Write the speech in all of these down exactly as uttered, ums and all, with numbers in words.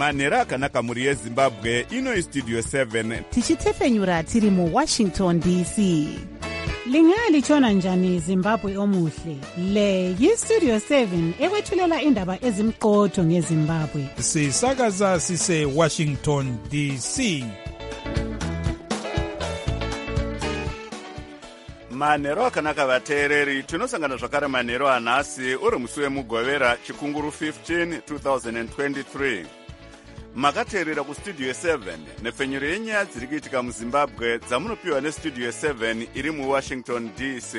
manhero akanaka mhuri yezimbabwe. Ino istudio seven tichitefenyura tiri muwashington D C. Lingalitshona njani Zimbabwe omuhle? Le yistudio seven ekwethulela indaba ezimqotho ngeZimbabwe. Sisakaza sise Washington D C. manhero akanaka vateereri, tinosangana zvakare manhero anhasi uri musi wemugovera chikunguru fifteen twenty twenty-three. Makateerera kustudio seven nepfenyuro yenyaya dziri kuitika muzimbabwe dzamunopiwa nestudio seven iri muwashington D C.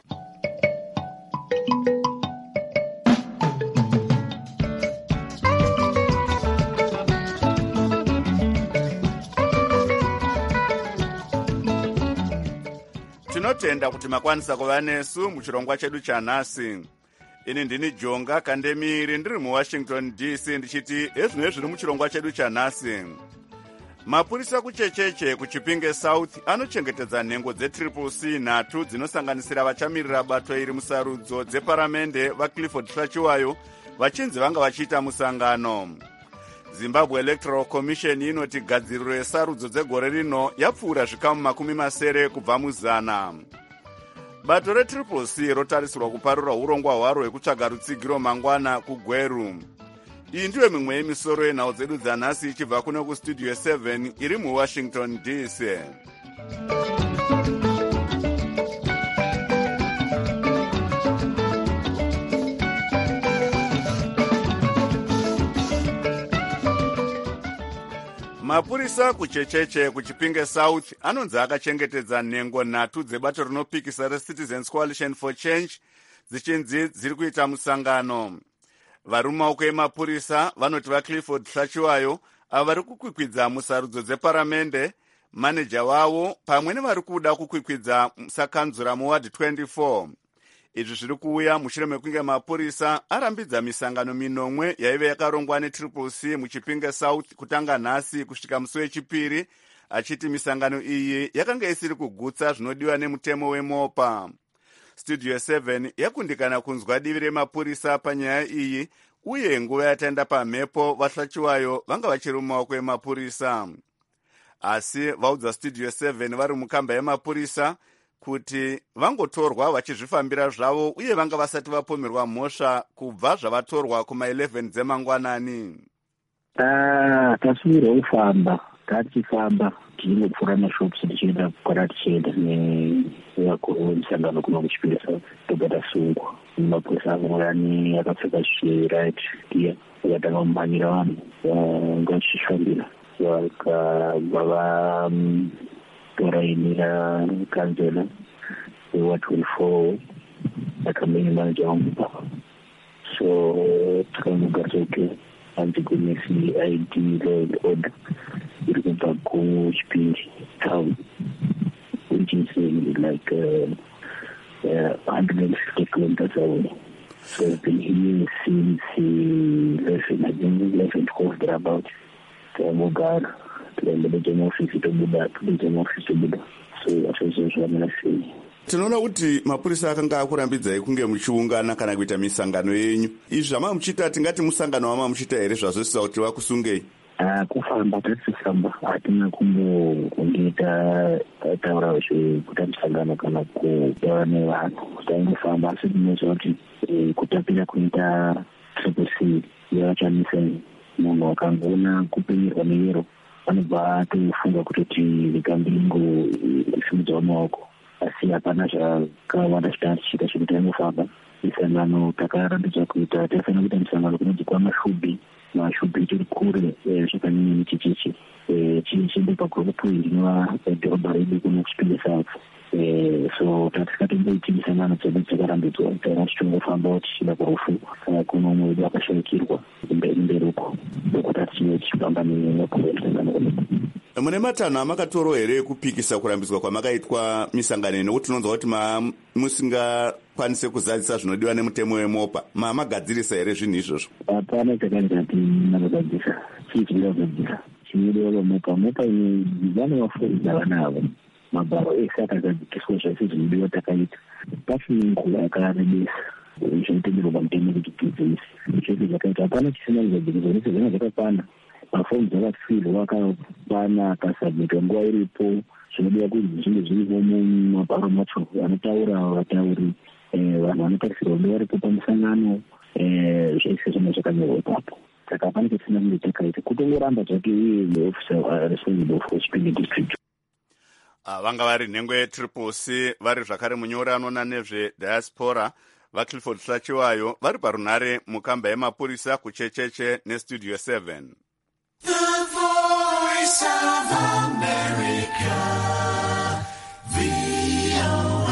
Tinotenda kuti makwanisa kuva nesu muchirongwa chedu chanhasi. Ini ndini Jonga Kandemiri ndiri muWashington D C ndichiti ezvinezvi zviri muchirongwa chedu chanhasi. Mapurisa kuchecheche kuChipinge South anochengetedza nhengo dze-Triple C nhatu dzinosanganisira vachamirira bato iri musarudzo dzeparamende vaClifford Hlachiwayo vachinzi vanga vachiita musangano. Zimbabwe Electoral Commission inoti gadziriro yesarudzo dzegore rino yapfuura zvikamu makumi masere kubva muzana. Bato re-Triple C rotarisirwa kuparura urongwa hwaro hwekutsvaga rutsigiro mangwana kuGweru. Iyi ndiyo mimwe yemisoro yenhau dzedu dzanhasi ichibva kuno kustudio seven iri muWashington D C. Mapurisa kuchecheche kuChipinge South anonzi akachengetedza nhengo nhatu dzebato rinopikisa reCitizens Coalition for Change dzichinzi dziri kuita musangano. Vari mumaoko emapurisa vanoti vaClifford Hlachiwayo ava vari kukwikwidza musarudzo dzeparamende, maneja wavo pamwe nevari kuda kukwikwidza sakanzura muward twenty-four. Izvi zviri kuuya mushure mekunge mapurisa arambidza misangano minomwe yaive yakarongwa neTriple C muChipinge South kutanga nhasi kusvika musi wechipiri, achiti misangano iyi yakanga isiri kugutsa zvinodiwa nemutemo weMopa. Studio seven yakundikana kunzwa divi remapurisa panyaya iyi, uye nguva yataenda pamhepo vaHlachiwayo vanga vachiri mumaoko emapurisa. Asi vaudza Studio seven vari mukamba yemapurisa kuti vangotorwa vachizvifambira zvavo uye vanga vasati vapomerwa mhosva kubva zvavatorwa kuma eleven dzemangwanani. Ah, tasungirwa kufamba, tatifamba tinopfuura mashops tichienda kwara tichienda nevakuru vemusangano kuno kuChipinge South tobva tasungwa. Mapurisa amorani akapfeka zviright gear vakatanga kumhanyira vanhu vanga vachifambira vakabva vatorayinira kanzela weward twenty-four akamenya manager wangu. So tikamugara okay antigonesi I D law and order iri kubva kuChipinge town, which is uh, like uh, uh, one hundred fifty kilometers away. So I've been here since eleven, I think eleven, twelve thereabout. Tikamugara tikaenda kuDGM office tobuda, kuDGM office tobuda. So that's what I'm going to say. Tinoona kuti mapurisa akanga akurambidzai kunge muchiungana kana kuita misangano yenyu. Izvi zvama muchita tingati musangano wama muchita here zvazosisa kuti vakusungei? Ah, kufamba tatifamba hatina kumboita taura zvekuita musangano kana kutaura nevanhu. Taingofamba asi tinoziva kuti kutapira kuita Triple C yavachamisa munhu akangoona kupenyerwa neyero anobva atofunga kutoti vikambingo simudza maoko. Asi hapana zvakawanda zvitanda tichiita zvekuti taingofamba. Misangano takarambidzwa kuita, taifanira kuita misangano kunonzi mashubi. Mashubi tiri kure zvakanyanya nechicheche chiende pagurupu rinova dhorobha redu kuno kuChipinge South. So tatisikatomboiti misangano dzedu dzakarambidzwa, taira tichingofamba tichienda kurufu kana kuno umwe wedu akashayikirwa mberi mberi uko ndokwatatichive tichifamba nemisangano kuno. Mune matanho amakatorwa here ekupikisa kurambidzwa kwamakaitwa misangano, nokuti tinonzwa kuti musingakwanise kuzadzisa zvinodiwa nemutemo weMopa. Mamagadzirisa here zvinhu izvozvo? Hapana chakanzati nakugadzisa. Chii chingazadzisa? Chinodiwa paMopa. Mopa ine vane vaforidza vanavo. Mabharo ese akagadzikiswa zvese zvinodiwa takaita. Pasina nguva yakarebesa zvinotenderwa pamutemo kuti bhizinesi. Zvese zvakaita hapana chisina kugadzirisa, zvese zvanga zvakakwana. mafomu dzakafirwa akanaka sabmita nguva iripo. Zvinodiwa kuti zvinge zviripo mumabharo macho anotaura vatauri vanhu vanotarisirwa kunge varipo pamusangano, zvese zvinenge zvakanyorwa ipapo. Saka pane chisina kunge chakaita kutongoramba zvake iye neofficer responsible for Chipinge district. Vanga vari nhengo yetriple C vari zvakare munyori anoona nezvediaspora vaClifford Hlachiwayo vari parunhare mukamba yemapurisa kuchecheche nestudio seven. The Voice of America, V O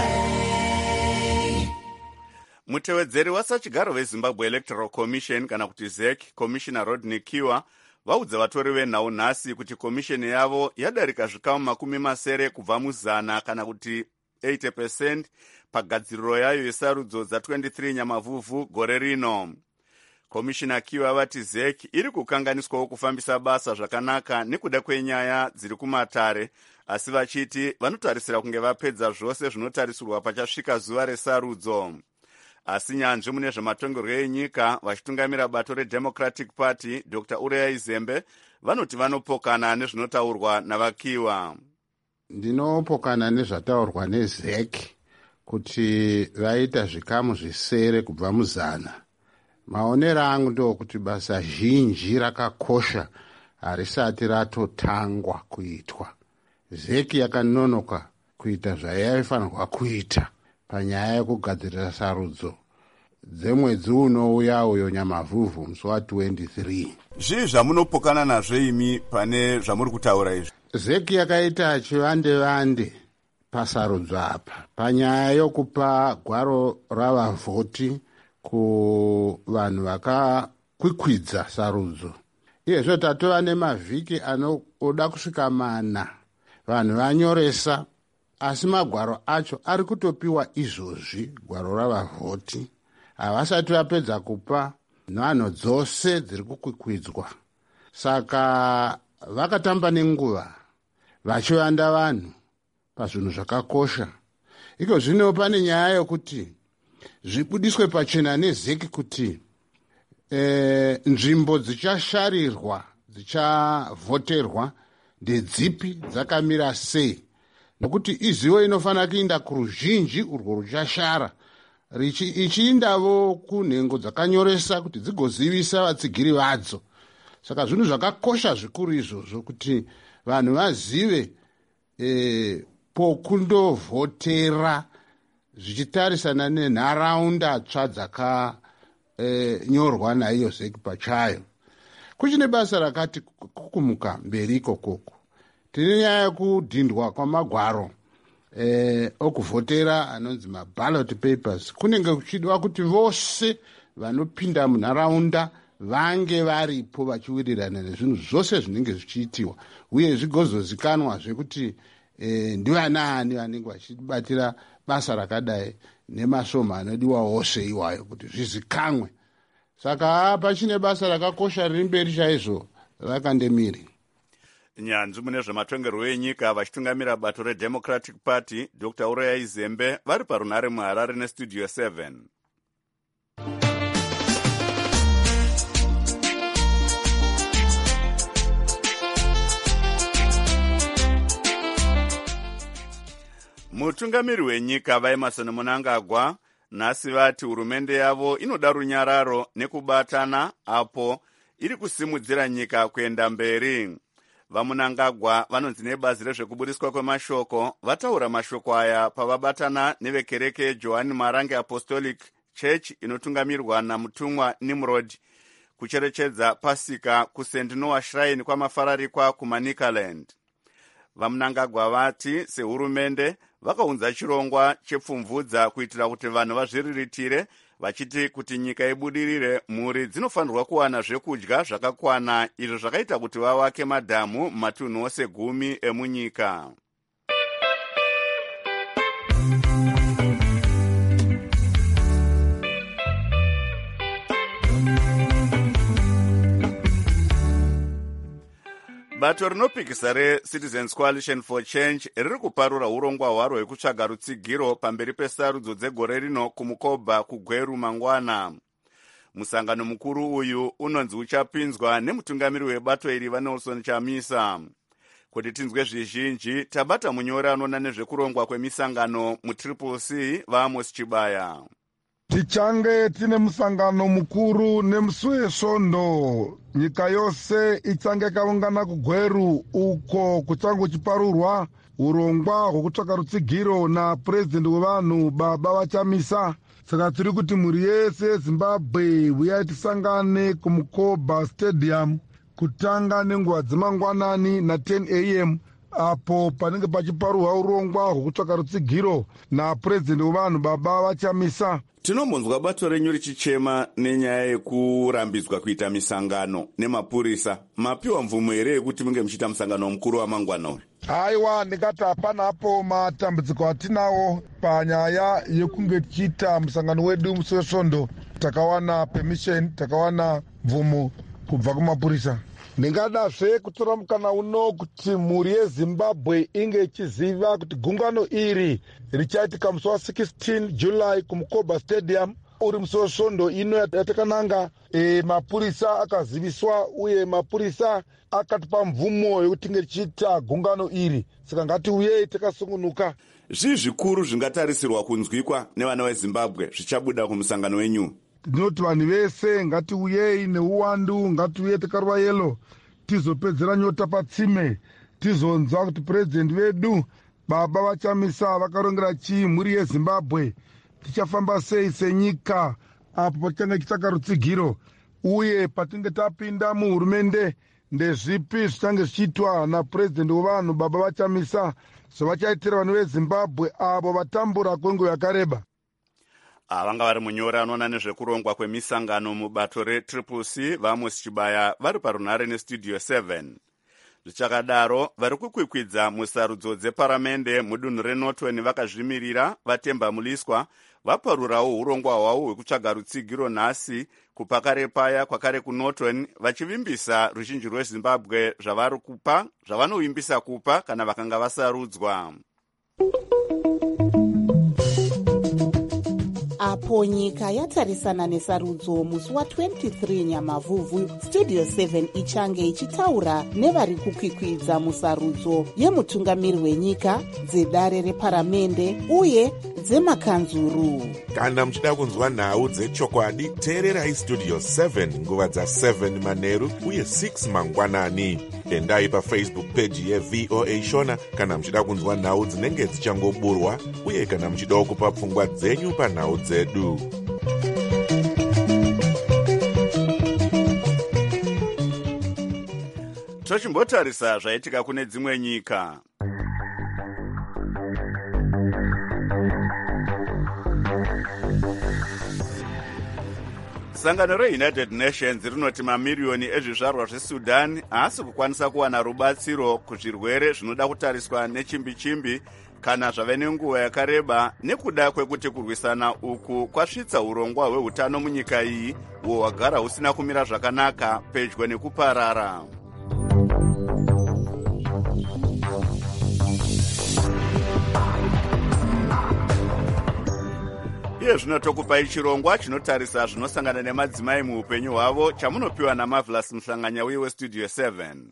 A. Mutevedzeri wasachigaro veZimbabwe Electoral Commission kana kuti Z E C, Commissioner Rodney Kiwa vaudza vatori venhau nhasi kuti komisheni yavo yadarika zvikamu makumi masere kubva muzana kana kuti eighty percent pagadziriro yayo yesarudzo dza-twenty-three Nyamavhuvhu gore rino. Komishina Kiwa vati Z E C iri kukanganiswawo kufambisa basa zvakanaka nekuda kwenyaya dziri kumatare, asi vachiti vanotarisira kunge vapedza zvose zvinotarisirwa pachasvika zuva resarudzo. Asi nyanzvi mune zvematongerwo enyika vachitungamira bato reDemocratic Party Doctor Urayai Zembe vanoti vanopokana nezvinotaurwa navakiwa. Ndinopokana nezvataurwa neZ E C kuti vaita zvikamu zvisere kubva muzana. Maonero angu ndokuti basa zhinji rakakosha harisati ratotangwa kuitwa. Z E C yakanonoka kuita zvayaifanirwa kuita panyaya yekugadzirira sarudzo dzemwedzi unouya uyo Nyamavhuvhu musi wa-twenty-three. Zvii zvamunopokana nazvo imi pane zvamuri kutaura izvi? Z E C yakaita chivande vande pasarudzo apa panyaya yokupa gwaro ravavhoti kuvanhu vakakwikwidza sarudzo. Iyezvo tatova nemavhiki anoda kusvika mana vanhu vanyoresa, asi magwaro acho ari kutopiwa izvozvi gwaro ravavhoti. Havasati vapedza kupa nhano dzose dziri kukwikwidzwa. Saka vakatamba nenguva vachivanda vanhu pazvinhu zvakakosha. Iko zvino pane nyaya yokuti zvibudiswe pachena neZ E C kuti e, nzvimbo dzichasharirwa dzichavhoterwa ndedzipi dzakamira sei, nokuti izivo inofanira kuinda kuruzhinji urwo ruchashara ichiindavo kunhengo dzakanyoresa kuti dzigozivisa vatsigiri vadzo. Saka zvinhu zvakakosha zvikuru izvozvo kuti vanhu vazive e, pokundovhotera zvichitarisana nenharaunda tsva dzakanyorwa e, naiyo Z E C pachayo. Kuchine basa rakati kukumuka mberi ikokoko. Tine nyaya yekudhindwa kwamagwaro e, okuvhotera anonzi maballot papers. Kunenge kuchidwa kuti vose vanopinda munharaunda vange varipo vachiwirirana nezvinhu zvose zvinenge zvichiitiwa, uye zvigozozikanwa zvekuti e, ndivanaani vanenge vachibatira basa rakadai nemasoma anodiwa wose iwayo kuti zvizikanwe. Saka pachine basa rakakosha riri mberi chaizvo rakandemiri. Nyanzvi mune zvematongerwo enyika vachitungamira bato reDemocratic Party Doctor Urayai Zembe vari parunhare muHarare nestudio seven. Mutungamiri wenyika vaEmmerson Mnangagwa nhasi vati hurumende yavo inoda runyararo nekubatana apo iri kusimudzira nyika kuenda mberi. VaMnangagwa vanonzi nebazi rezvekubudiswa kwemashoko vataura mashoko aya pavabatana nevekereke yeJohani Marange Apostolic Church inotungamirwa namutumwa Nimrod kucherechedza Pasika kuSaint Noah Shrine kwamafararikwa kuManicaland. VaMnangagwa vati sehurumende vakaunza chirongwa chepfumvudza kuitira kuti vanhu vazviriritire, vachiti kuti nyika ibudirire mhuri dzinofanirwa kuwana zvekudya zvakakwana, izvo zvakaita kuti vavake madhamu mumatunhu ose gumi emunyika. Bato rinopikisa reCitizens Coalition for Change riri kuparura urongwa hwaro hwekutsvaga rutsigiro pamberi pesarudzo dzegore rino kumukobha kuGweru mangwana. Musangano mukuru uyu unonzi uchapinzwa nemutungamiri webato iri vaNelson Chamisa. Kuti tinzwe zvizhinji, tabata munyori anoona nezvekurongwa kwemisangano mutriple C vaAmos Chibaya. Tichange tine musangano mukuru nemusi wesvondo, nyika yose ichange kaungana kugweru uko kuchange kuchiparurwa urongwa hwokutsvaka rutsigiro napurezidendi wevanhu baba vaChamisa. Saka tiri kuti mhuri yese yeZimbabwe uyai tisangane kuMukoba Stadium kutanga nenguva dzemangwanani na ten a m apo panenge pachiparurwa urongwa hwokutsvaka rutsigiro napurezidendi wevanhu baba vaChamisa. Tinombonzwa bato renyu richichema nenyaya yekurambidzwa kuita misangano nemapurisa. Mapiwa mvumo here yekuti munge muchiita musangano mukuru wamangwana uyu? Haiwa, ndingati hapanapo matambudziko atinawo panyaya yekunge tichiita musangano wedu musi wesvondo. Takawana permission, takawana mvumo kubva kumapurisa. Ndingadazve kutora mukana uno kuti mhuri yeZimbabwe inge ichiziva kuti gungano iri richaitika musi wa sixteen July kuMukoba Stadium uri musi wesvondo ino yatakananga. E, mapurisa akaziviswa uye mapurisa akatipa mvumo yekuti tinge tichiita gungano iri. Saka ngatiuyei takasungunuka. Zvii zvikuru zvingatarisirwa kunzwikwa nevana veZimbabwe zvichabuda kumusangano wenyu? Ndinoti vanhu vese ngatiuyei neuwandu, ngatiuye takarwa yelo, tizopedzera nyota patsime, tizonzwa kuti purezidendi vedu baba vaChamisa vakarongera chii mhuri yeZimbabwe, tichafamba sei senyika apo patinenge tichitsvaka rutsigiro, uye patinenge tapinda muhurumende ndezvipi zvichange zvichiitwa napurezidendi wevanhu baba vaChamisa zvovachaitira vanhu veZimbabwe avo vatambura kwenguva yakareba. Vanga vari munyori anoona nezvekurongwa kwemisangano mubato retriple C vaAmos Chibaya vari parunhare nestudio seven. Zvichakadaro, vari kukwikwidza musarudzo dzeparamende mudunhu reNorthern vakazvimirira vaTemba Muliswa vaparurawo urongwa hwavo hwekutsvaga rutsigiro nhasi kupakare paya kwakare kuNorthern, vachivimbisa ruzhinji rweZimbabwe zvavari kupa zvavanovimbisa kupa kana vakanga vasarudzwa. Apo nyika yatarisana nesarudzo musi wa twenty-three Nyamavhuvhu, Studio seven ichange ichitaura nevari kukwikwidza musarudzo yemutungamiri wenyika, dzedare reparamende uye dzemakanzuru. Kana muchida kunzwa nhau dzechokwadi, teererai Studio seven nguva dza seven manheru uye six mangwanani. Endai paFacebook page yeV O A Shona kana muchida kunzwa nhau dzinenge dzichangoburwa uye kana muchida kupa pfungwa dzenyu panhau dzedu. Tochimbotarisa zvaitika kune dzimwe nyika. Sangano reUnited Nations rinoti mamiriyoni ezvizvarwa zveSudan haasi kukwanisa kuwana rubatsiro kuzvirwere zvinoda kutariswa nechimbi-chimbi kana zvave nenguva yakareba nekuda kwekuti kurwisana uku kwasvitsa urongwa hweutano munyika iyi uwo hwagara husina kumira zvakanaka pedyo nekuparara. Iye zvino tokupai chirongwa chinotarisa zvinosangana nemadzimai muupenyu hwavo chamunopiwa naMarvelous Mhlanganya uye weStudio seven.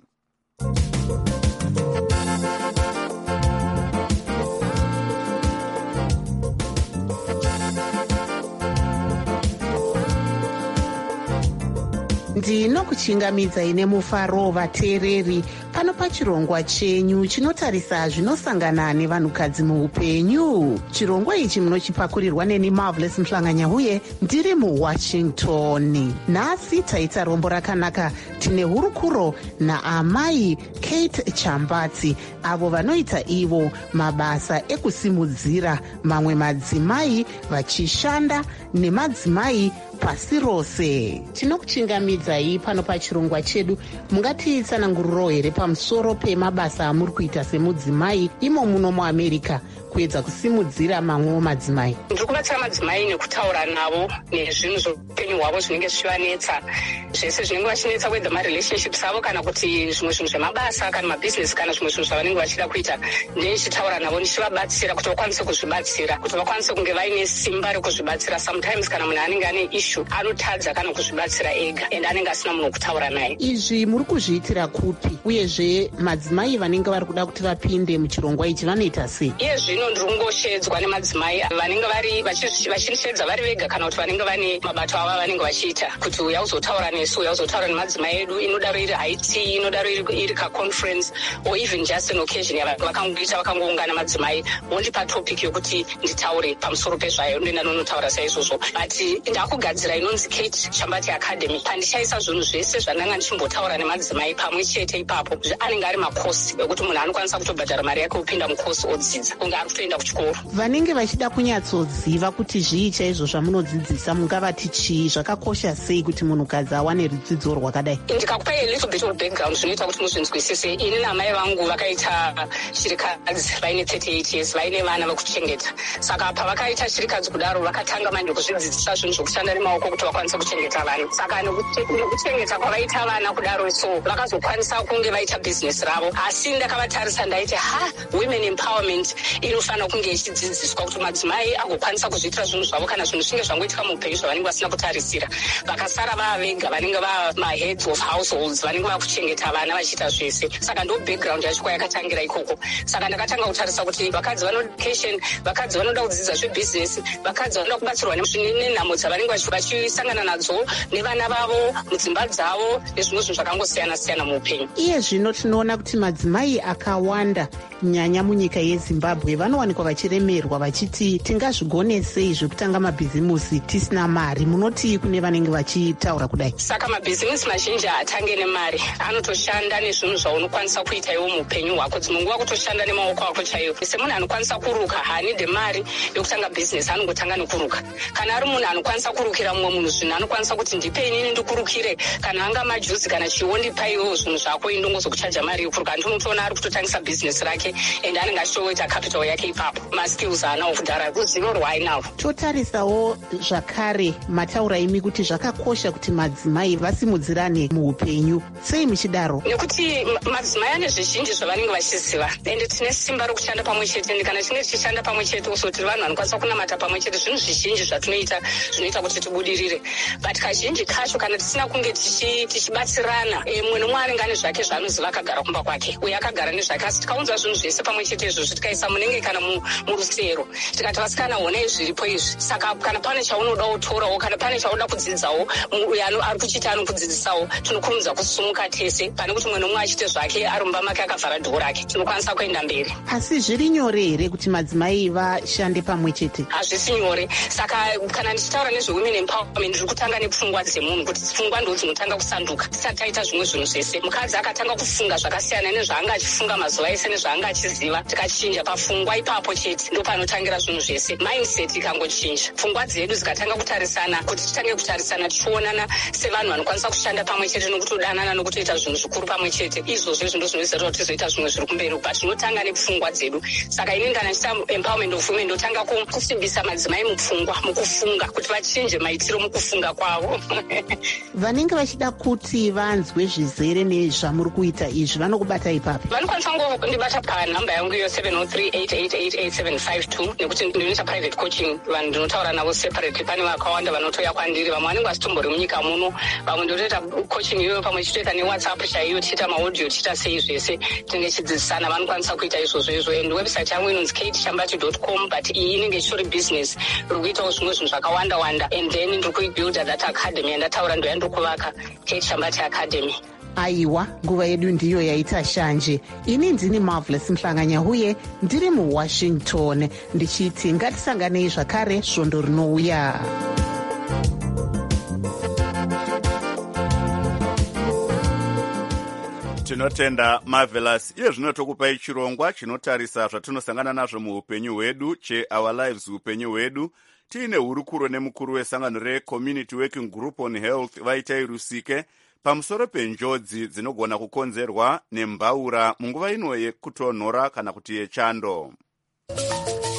Ndinokuchingamidzai nemufaro vateereri pano pachirongwa chenyu chinotarisa zvinosangana nevanhukadzi muupenyu. Chirongwa ichi munochipakurirwa neni Marvelous Mhlanganya uye ndiri muWashington. Nhasi taita rombo rakanaka, tine hurukuro naamai Kate Chambatsi, avo vanoita ivo mabasa ekusimudzira mamwe madzimai vachishanda nemadzimai pasi rose. Tinokuchingamidzai pano pachirongwa chedu. Mungatitsananguriro here pamusoro pemabasa amuri kuita semudzimai imo muno muAmerica kuedza kusimudzira mamwewo madzimai? Ndiri kubatsira madzimai nekutaura navo nezvinhu zveupenyu hwavo zvinenge zvichivanetsa, zvese zvinenge vachinetsa, whether marelationships avo kana kuti zvimwe zvinhu zvemabasa kana mabhizinesi kana zvimwe zvinhu zvavanenge vachida kuita. Ndichitaura navo ndichivabatsira kuti vakwanise kuzvibatsira, kuti vakwanise kunge vaine simba rekuzvibatsira. Sometimes kana munhu anenge ane issue anotadza kana kuzvibatsira ega and anenge asina munhu wekutaura naye. Izvi muri kuzviitira kupi, uyezve madzimai vanenge vari kuda kuti vapinde muchirongwa ichi vanoita sei? Iye zvino ndiri kungoshedzwa nemadzimai vanenge vari vachishedza vari vega kana kuti vanenge vane mabato ava vanenge vachiita, kuti uya uzotaura nesu, uya uzotaura nemadzimai edu, inodaro iri I T, inodaro iri kaconference or even just an occasion yavakangoita vakangoungana madzimai vondipa topic yokuti nditaure pamusoro pezvayo, ndoenda nonotaura saizvozvo. But ndakugadzira inonzi Kate Chambati Academy, pandichaisa zvinhu zvese zvandanga ndichimbotaura nemadzimai pamwe chete ipapo. Anenge ari makosi ekuti munhu anokwanisa kutobhadhara mari yake kupinda mukosi odzidza kunge ari kutoenda kuchikoro. Vanenge vachida kunyatsoziva kuti zvii chaizvo zvamunodzidzisa mungavati chii, zvakakosha sei kuti munhukadzi awane rudzidzo rwakadai? Ndikakupa a little bit of background zvinoita kuti muzvinzwisise. Ini namai vangu vakaita chirikadzi vaine thirty-eight years, vaine vana vekuchengeta. Saka pavakaita chirikadzi kudaro vakatanga manje kuzvidzidzisa zvinhu zvokushanda nemaoko kuti vakwanise kuchengeta vana. Saka nekuchengeta kwavaita vana kudaro, so vakazokwanisa kunge vaita bhizinesi ravo. Asi ndakavatarisa ndaiti ha, women empowerment inofanira kunge ichidzidziswa kuti madzimai agokwanisa kuzviitira zvinhu zvavo kana zvinhu zvinge zvangoitika muupenyu zvavanenge vasina kutarisira. Vakasara vava vega, vanenge vava maheads of households, vanenge vakuchengeta vana vachiita zvese. Saka ndo background yacho kwayakatangira ikoko. Saka ndakatanga kutarisa kuti vakadzi vanoda education, vakadzi vanoda kudzidza zvebhizinesi, vakadzi vanoda kubatsirwa nenhamo dzavanenge vachisangana nadzo nevana vavo mudzimba dzavo nezvimwe zvinhu zvakangosiyana siyana muupenyu. Iye zvino tinoona kuti madzimai akawanda nyanya munyika yeZimbabwe vanowanikwa vachiremerwa vachiti tingazvigone sei zvekutanga mabhizimusi tisina mari. Munoti kune vanenge vachitaura kudai? Saka mabhizimusi mazhinji haatange nemari, anotoshanda nezvinhu zvaunokwanisa kuita iwo muupenyu hwako. Dzimwe nguva kutoshanda nemaoko ako chaiwo. Semunhu anokwanisa kuruka haanide mari yokutanga bhizinesi, anongotanga nekuruka. Kana ari munhu anokwanisa kurukira mumwe munhu zvinhu, anokwanisa kuti ndipe inini ndikurukire, kana anga majuzi kana chiwo ndipa iwewo zvinhu zvako indongozokuchaja mari yokuruka. Ndinotoona ari kutotangisa bhizinesi rake and anenge achitoita capital yake ipapo. Maskills anawo kudhara, ruzivo rwaainawo. Totarisawo zvakare mataura imi kuti zvakakosha kuti madzimai vasimudzirane muupenyu. Sei muchidaro? Nekuti madzimai ane zvizhinji zvavanenge vachiziva ende tine simba rokushanda pamwe chete, ende kana tinenge tichishanda pamwe chete uso tiri vanhu vanokwanisa kunamata pamwe chete, zvinhu zvizhinji zvatinoita zvinoita kuti tibudirire. But kazhinji kacho kana tisina kunge tichibatsirana, mumwe nomwe anenge ane zvake zvaanoziva akagara kumba kwake, uye akagara nezvake. Asi tikaunza zvinhu zvese pamwe chete izvozvo tikaisa munenge kana murusero, tikati vasikana honai zviripo izvi. Saka kana pane chaunoda kutorawo, kana pane chaunoda kudzidzawo, uyo ari kuchita anokudzidzisawo, tinokurumidza kusumuka tese pane kuti mumwe nomwe achite zvake arumba make akavhara dhoo rake, tinokwanisa kuenda mberi. Asi zviri nyore here kuti madzimai vashande pamwe chete? Hazvisi nyore. Saka kana ndichitaura nezvewomen empowerment ndiri kutanga nepfungwa dzemunhu, kuti pfungwa ndo dzinotanga kusanduka tisati taita zvimwe zvinhu zvese. Mukadzi akatanga kufunga zvakasiyana nezvaanga achifunga mazuva ese nezvaanga achiziva, tikachinja pafungwa ipapo chete ndo panotangira zvinhu zvese. Mindset ikangochinja, pfungwa dzedu dzikatanga kutarisana, kuti titange kutarisana tichionana sevanhu vanokwanisa kushanda pamwe chete nokutodanana nokutoita zvinhu zvikuru pamwe chete, izvozvo zvinhu zvinoita kuti tizoita zvimwe zviri kumberi, but tinotanga nepfungwa dzedu. Saka ini kana ndichita empowerment of women ndotanga kusimbisa madzimai mupfungwa, mukufunga, kuti vachinje maitiro mukufunga kwavo. Vanenge vachida kuti vanzwe zvizere nezvamuri kuita izvi vanokubata ipapo? Vanokwanisa kundibata panhamba yangu iyo seven oh three eight eight eight eight seven five two, nekuti ndinoita private coaching, vanhu ndinotaura navo separately. Pane vakawanda vanotouya kwandiri, vamwe vanenge vasitombori munyika muno, vamwe ndotoita coaching iyoyo pamwe tichitoita newhatsapp chaiyo, tichiita maaudio, tichiita sei zvese tinenge chidzidzisana. Vanokwanisa kuita izvozvo izvo, and website yangu inonzi kate chambati dot com, but iyi inenge ichitori business, iri kuitawo zvimwe zvinhu zvakawanda wanda, and then ndiri kuibuilda that academy yandataura ndo yandiri kuvaka, Kate Chambati Academy. Aiwa, nguva yedu ndiyo yaita shanje. Ini ndini Marvelous Mhlanganya huye ndiri muWashington, ndichiti ngatisanganei zvakare svondo rinouya. Tinotenda Marvelous. Iye zvino tokupai chirongwa chinotarisa zvatinosangana nazvo muupenyu hwedu, che-Our Lives upenyu hwedu. Tiine hurukuro nemukuru wesangano reCommunity Working Group on Health Vaitai Rusike pamusoro penjodzi dzinogona kukonzerwa nembaura munguva ino yekutonhora kana kuti yechando.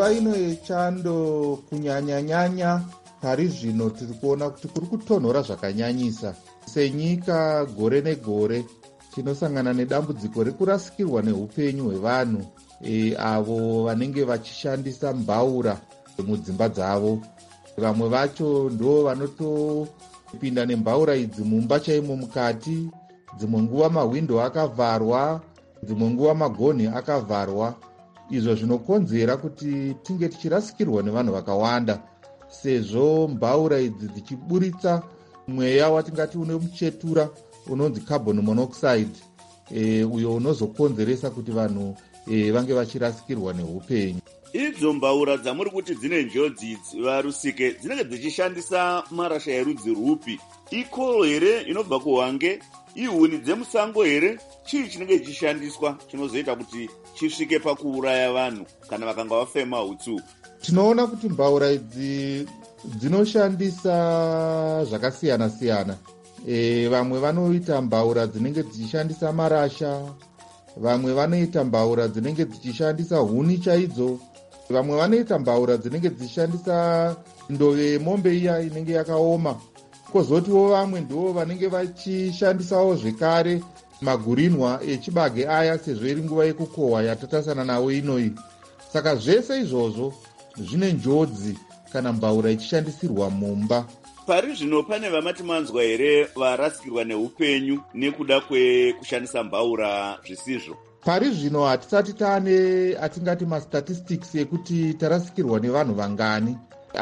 nguva ino yechando kunyanya-nyanya pari zvino tiri kuona kuti kuri kutonhora zvakanyanyisa. Senyika gore negore tinosangana nedambudziko rekurasikirwa neupenyu hwevanhu e, avo vanenge vachishandisa mbaura mudzimba dzavo. Vamwe vacho ndo vanotopinda nembaura idzi mumba chaimo mukati, dzimwe nguva mahwindo akavharwa, dzimwe nguva magonhi akavharwa. Izvo zvinokonzera kuti tinge tichirasikirwa nevanhu vakawanda, sezvo mbaura idzi dzichiburitsa mweya watingati une muchetura unonzi carbon monoxide, e, uyo unozokonzeresa kuti vanhu e, vange vachirasikirwa neupenyu. Idzo mbaura dzamuri kuti dzine njodzi varusike dzinenge dzichishandisa marasha erudzi rupi? Ikoro here inobva kuhwange, ihuni dzemusango here? Chii chinenge chichishandiswa chinozoita kuti chisvike pakuuraya vanhu kana vakanga vafema hutsu? Tinoona kuti mbaura idzi dzinoshandisa zvakasiyana-siyana. E, vamwe vanoita mbaura dzinenge dzichishandisa marasha, vamwe vanoita mbaura dzinenge dzichishandisa huni chaidzo, vamwe vanoita mbaura dzinenge dzichishandisa ndove yemombe iya inenge yakaoma. Kozotiwo vamwe ndo vanenge vachishandisawo zvekare magurinwa echibage aya, sezvo iri nguva yekukohwa yatatasana nawo inoi. Saka zvese izvozvo zvine njodzi kana mbaura ichishandisirwa mumba. Pari zvino pane vamati manzwa here varasikirwa neupenyu nekuda kwekushandisa mbaura zvisizvo? Pari zvino hatisati taane atingati mastatistics ekuti tarasikirwa nevanhu vangani,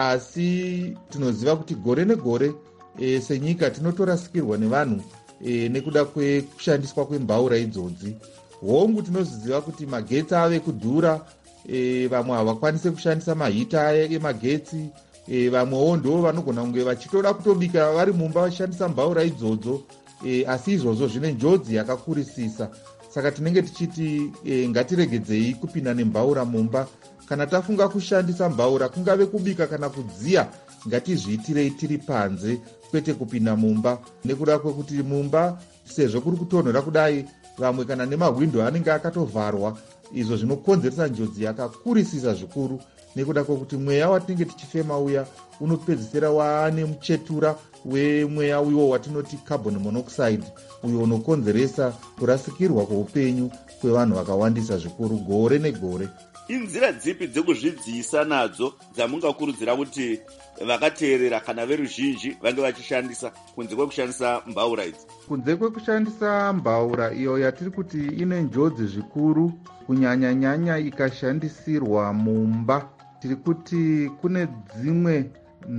asi tinoziva kuti gore negore e, senyika tinotorasikirwa nevanhu e, nekuda kwekushandiswa kwembaura idzodzi. Hongu tinoziva kuti magetsi ave kudhura, e, vamwe havakwanise kushandisa mahita emagetsi, e, vamwewo ndo vanogona kunge vachitoda kutobika vari mumba vachishandisa mbaura idzodzo, e, asi izvozvo zvine njodzi yakakurisisa. Saka tinenge tichiti e, ngatiregedzei kupinda nembaura mumba. Kana tafunga kushandisa mbaura, kungave kubika kana kudziya, ngatizviitirei tiri panze kwete kupinda mumba, nekuda kwekuti mumba sezvo kuri kutonhora kudai, vamwe kana nemahwindo anenge akatovharwa, izvo zvinokonzeresa njodzi yakakurisisa zvikuru, nekuda kwekuti mweya watinenge tichifema uya unopedzisira waane muchetura wemweya uyo watinoti carbon monoxide, uyo unokonzeresa kurasikirwa kweupenyu kwevanhu vakawandisa zvikuru gore negore. Inzira dzipi dzekuzvidziisa nadzo dzamungakurudzira kuti vakateerera kana veruzhinji vange vachishandisa kunze kwekushandisa mbaura idzi? Kunze kwekushandisa mbaura iyo yatiri kuti ine njodzi zvikuru, kunyanya-nyanya ikashandisirwa mumba, tiri kuti kune dzimwe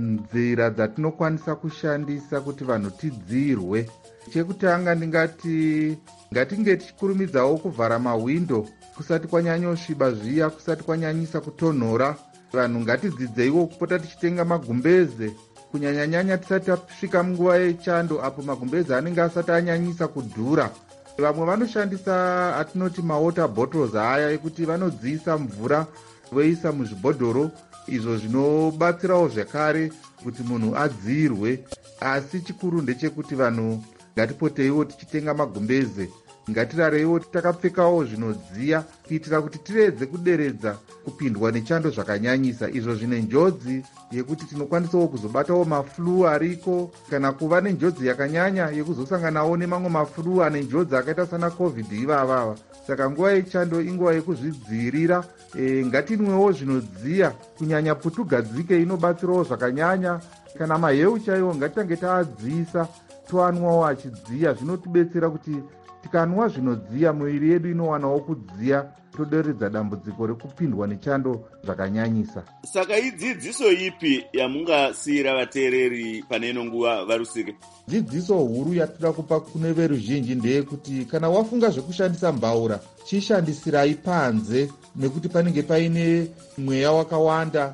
nzira dzatinokwanisa kushandisa kuti vanhu tidzirwe. Chekutanga ndingati ngatinge tichikurumidzawo kuvhara mahwindo kusati kwanyanyosviba zviya, kusati kwanyanyisa kutonhora. Vanhu ngatidzidzeiwo kupota tichitenga magumbeze, kunyanya-nyanya tisati tasvika munguva yechando apo magumbeze anenge asati anyanyisa kudhura. Vamwe vanoshandisa atinoti mawater bottles aya ekuti vanodziisa mvura voisa muzvibhodhoro, izvo zvinobatsirawo zvakare kuti munhu adzirwe. Asi chikuru ndechekuti vanhu ngatipoteiwo tichitenga magumbeze, ngatirareiwo takapfekawo zvinodziya kuitira kuti tiredze kuderedza kupindwa nechando zvakanyanyisa. Izvo zvine njodzi yekuti tinokwanisawo kuzobatawo maflu ariko, kana kuva nenjodzi yakanyanya yekuzosanganawo nemamwe maflu ane njodzi akaita sana covid ivavava. Saka nguva yechando inguva yekuzvidzivirira. E, ngatinwewo zvinodziya, kunyanya putugadzike inobatsirawo zvakanyanya. Kana maheu chaiwo ngatitange taadziisa toanwawo achidziya. Zvinotibetsera kuti tikanwa zvinodziya muviri yedu inowanawo kudziya, toderedza dambudziko rekupindwa nechando zvakanyanyisa. Saka idzidziso ipi yamungasiyira vateereri pane ino nguva varusike? Dzidziso huru yatoda kupa kune veruzhinji ndeyekuti kana wafunga zvekushandisa mbaura, chishandisirai panze, nekuti panenge paine mweya wakawanda,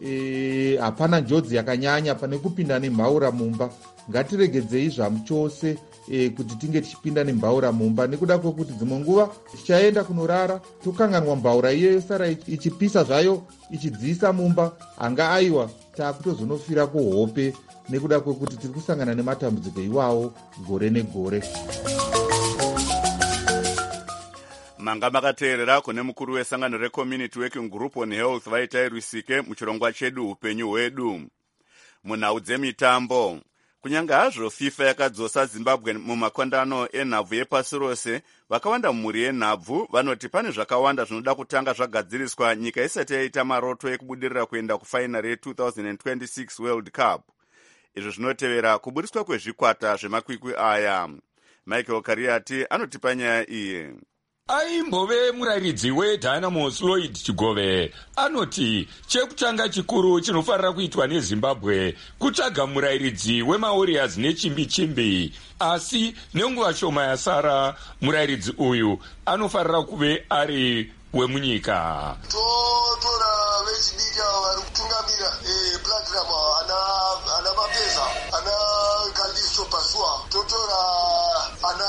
e, hapana njodzi yakanyanya pane kupinda nembaura mumba. Ngatiregedzei zvamuchose e, kuti tinge tichipinda nembaura mumba, nekuda kwekuti dzimwe nguva tichaenda kunorara tokanganwa mbaura iyeyo sara ichipisa zvayo ichidziisa mumba, hanga aiwa taakutozonofira kuhope, nekuda kwekuti tiri kusangana nematambudziko iwawo gore negore. manga makateerera kune mukuru wesangano recommunity working group on health vaitai Rwisike muchirongwa chedu upenyu hwedu. Munhau dzemitambo, kunyange hazvo FIFA yakadzosa Zimbabwe mumakondano enhabvu yepasi rose, vakawanda mumhuri yenhabvu vanoti pane zvakawanda zvinoda kutanga zvagadziriswa nyika isati yaita maroto ekubudirira kuenda kufainari ye-twenty twenty-six World Cup. Izvo zvinotevera kuburiswa kwezvikwata zvemakwikwi aya. Michael Kariati anotipa nyaya iyi. Aimbove murayiridzi weDynamos Lloyd Chigove anoti chekutanga chikuru chinofanira kuitwa neZimbabwe kutsvaga murayiridzi wemaWarriors nechimbi chimbi, asi nenguva shoma yasara murayiridzi uyu anofanira kuve ari wemunyika. Totora vechidika vari kutungamira Platinum ana ana mapeza ana Kalisto Pasua totora ana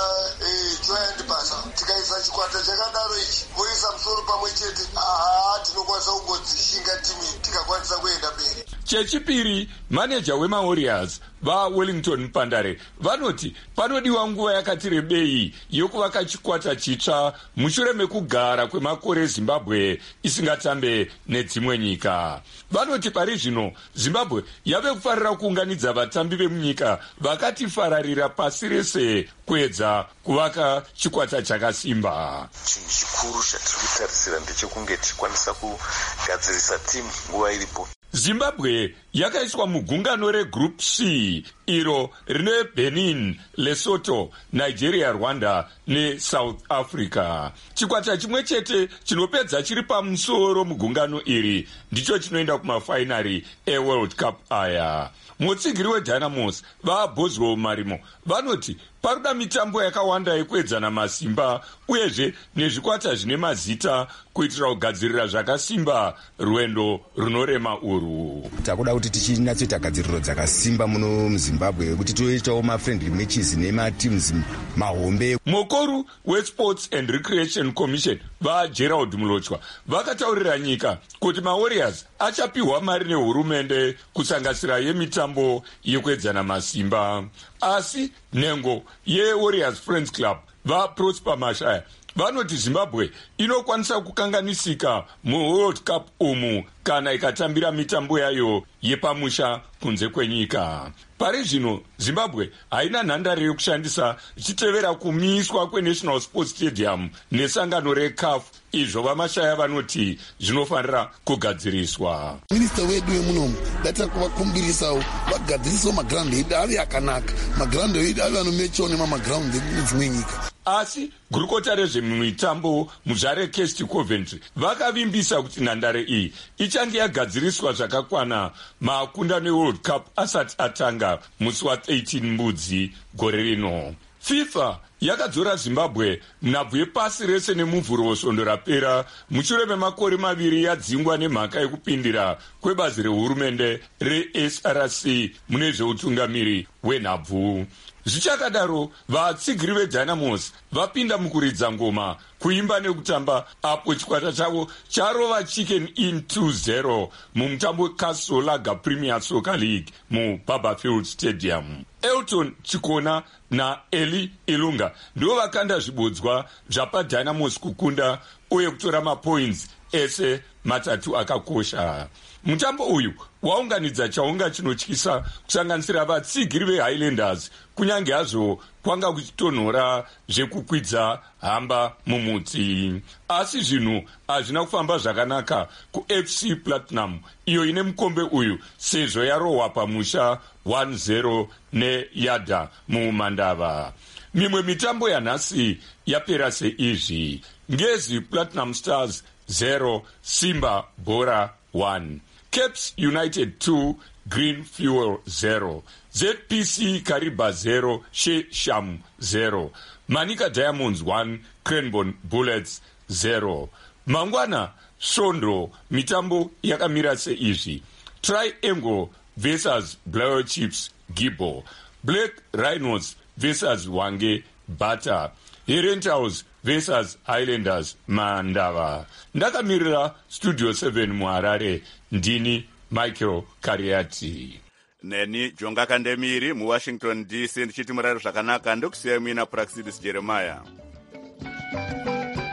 Joint Basa tikaisa chikwata chakadaro ichi voisa musoro pamwe chete aha tinokwanisa kungodzishinga timu tikakwanisa kuenda mberi. Chechipiri, maneja wemaWarriors vaWellington Pandare vanoti panodiwa nguva yakati rebei yokuvaka chikwata chitsva mushure mekugara kwemakore Zimbabwe isingatambe nedzimwe nyika. Vanoti pari zvino Zimbabwe yave kufarira kuunganidza vatambi vemunyika vakati fararira pasi rese kuedza kuvaka chikwata chakasimba. Chinhu chikuru chatiri kutarisira ndechekunge tichikwanisa kugadzirisa timu nguva iripo. Zimbabwe yakaiswa mugungano reGroup C iro rine Benin, Lesotho, Nigeria, Rwanda neSouth Africa. Chikwata chimwe chete chinopedza chiri pamusoro mugungano iri ndicho chinoenda kumafainari eWorld Cup aya. Mutsigiri weDynamos vaBoswell Marimo vanoti paruda mitambo yakawanda yekuedzana masimba uyezve nezvikwata zvine mazita kuitira kugadzirira zvakasimba rwendo runorema urwu. Takuda kuti tichinatsoita gadziriro dzakasimba muno muZimbabwe kuti toitawo mafriendly matches nemateams mahombe. Mukuru weSports and Recreation Commission vaGerald Mulochwa vakataurira nyika kuti maWarriors achapiwa mari nehurumende kusanganisira yemitambo yekuedzana masimba, asi nhengo yeWarriors Friends Club vaProsper Mashaya vanoti Zimbabwe inokwanisa kukanganisika muWorld Cup umu kana ikatambira mitambo yayo yepamusha kunze kwenyika. Pari zvino Zimbabwe haina nhandare yokushandisa ichitevera kumiswa kweNational Sports Stadium nesangano reCAF, izvo vaMashaya vanoti zvinofanira kugadziriswa. Minista wedu wemunomu data kuvakumbirisawo vagadzirisawo maground edu ave akanaka, maground edu ave anomechawo nemamaground edzimwe nyika. Asi gurukota rezvemitambo muzvare Kesti Coventry vakavimbisa kuti nhandare iyi ichange yagadziriswa zvakakwana makundano eWorld Cup asati atanga musi wa-thirteen Mbudzi gore rino. FIFA yakadzora Zimbabwe munhabvu yepasi rese nemuvhuro wesvondo rapera mushure memakore maviri yadzingwa nemhaka yekupindira kwebazi rehurumende reS R C mune zveutungamiri hwenhabvu. Zvichakadaro, vatsigiri veDynamos vapinda mukuridza ngoma, kuimba nekutamba apo chikwata chavo charova Chicken Inn two zero mumutambo weCastle Lager Premier Soccer League muBarberfield Stadium. Elton Chikona na Eli Ilunga ndivo vakanda zvibodzwa zvapaDynamos kukunda uye kutora mapoints ese matatu akakosha. Mutambo uyu waunganidza chaunga chinotyisa kusanganisira vatsigiri veHighlanders kunyange hazvo kwanga kuchitonhora zvekukwidza hamba mumutsi. Asi zvinhu hazvina kufamba zvakanaka kuF C Platinum iyo ine mukombe uyu sezvo yarohwa pamusha one zero neYada mumandava. Mimwe mitambo yanhasi yapera seizvi: Ngezi Platinum Stars zero, Simba Bora one, Caps United two, Green Fuel zero, Z P C Kariba zero, She Sham zero, Manika Diamonds one, Cranbourne Bullets zero. Mangwana Shondo mitambo yakamira seizvi: Triangle versus Blair Chiefs Gibbo, Black Rhinos versus Wange Bata, Herentals versus Highlanders Mandava. Ndakamirira Studio seven muHarare, ndini Michael Kariati. Neni Jonga Kandemiri muWashington D C ndichiti murari zvakanaka ndokusiyai muina Praxidis Jeremiah.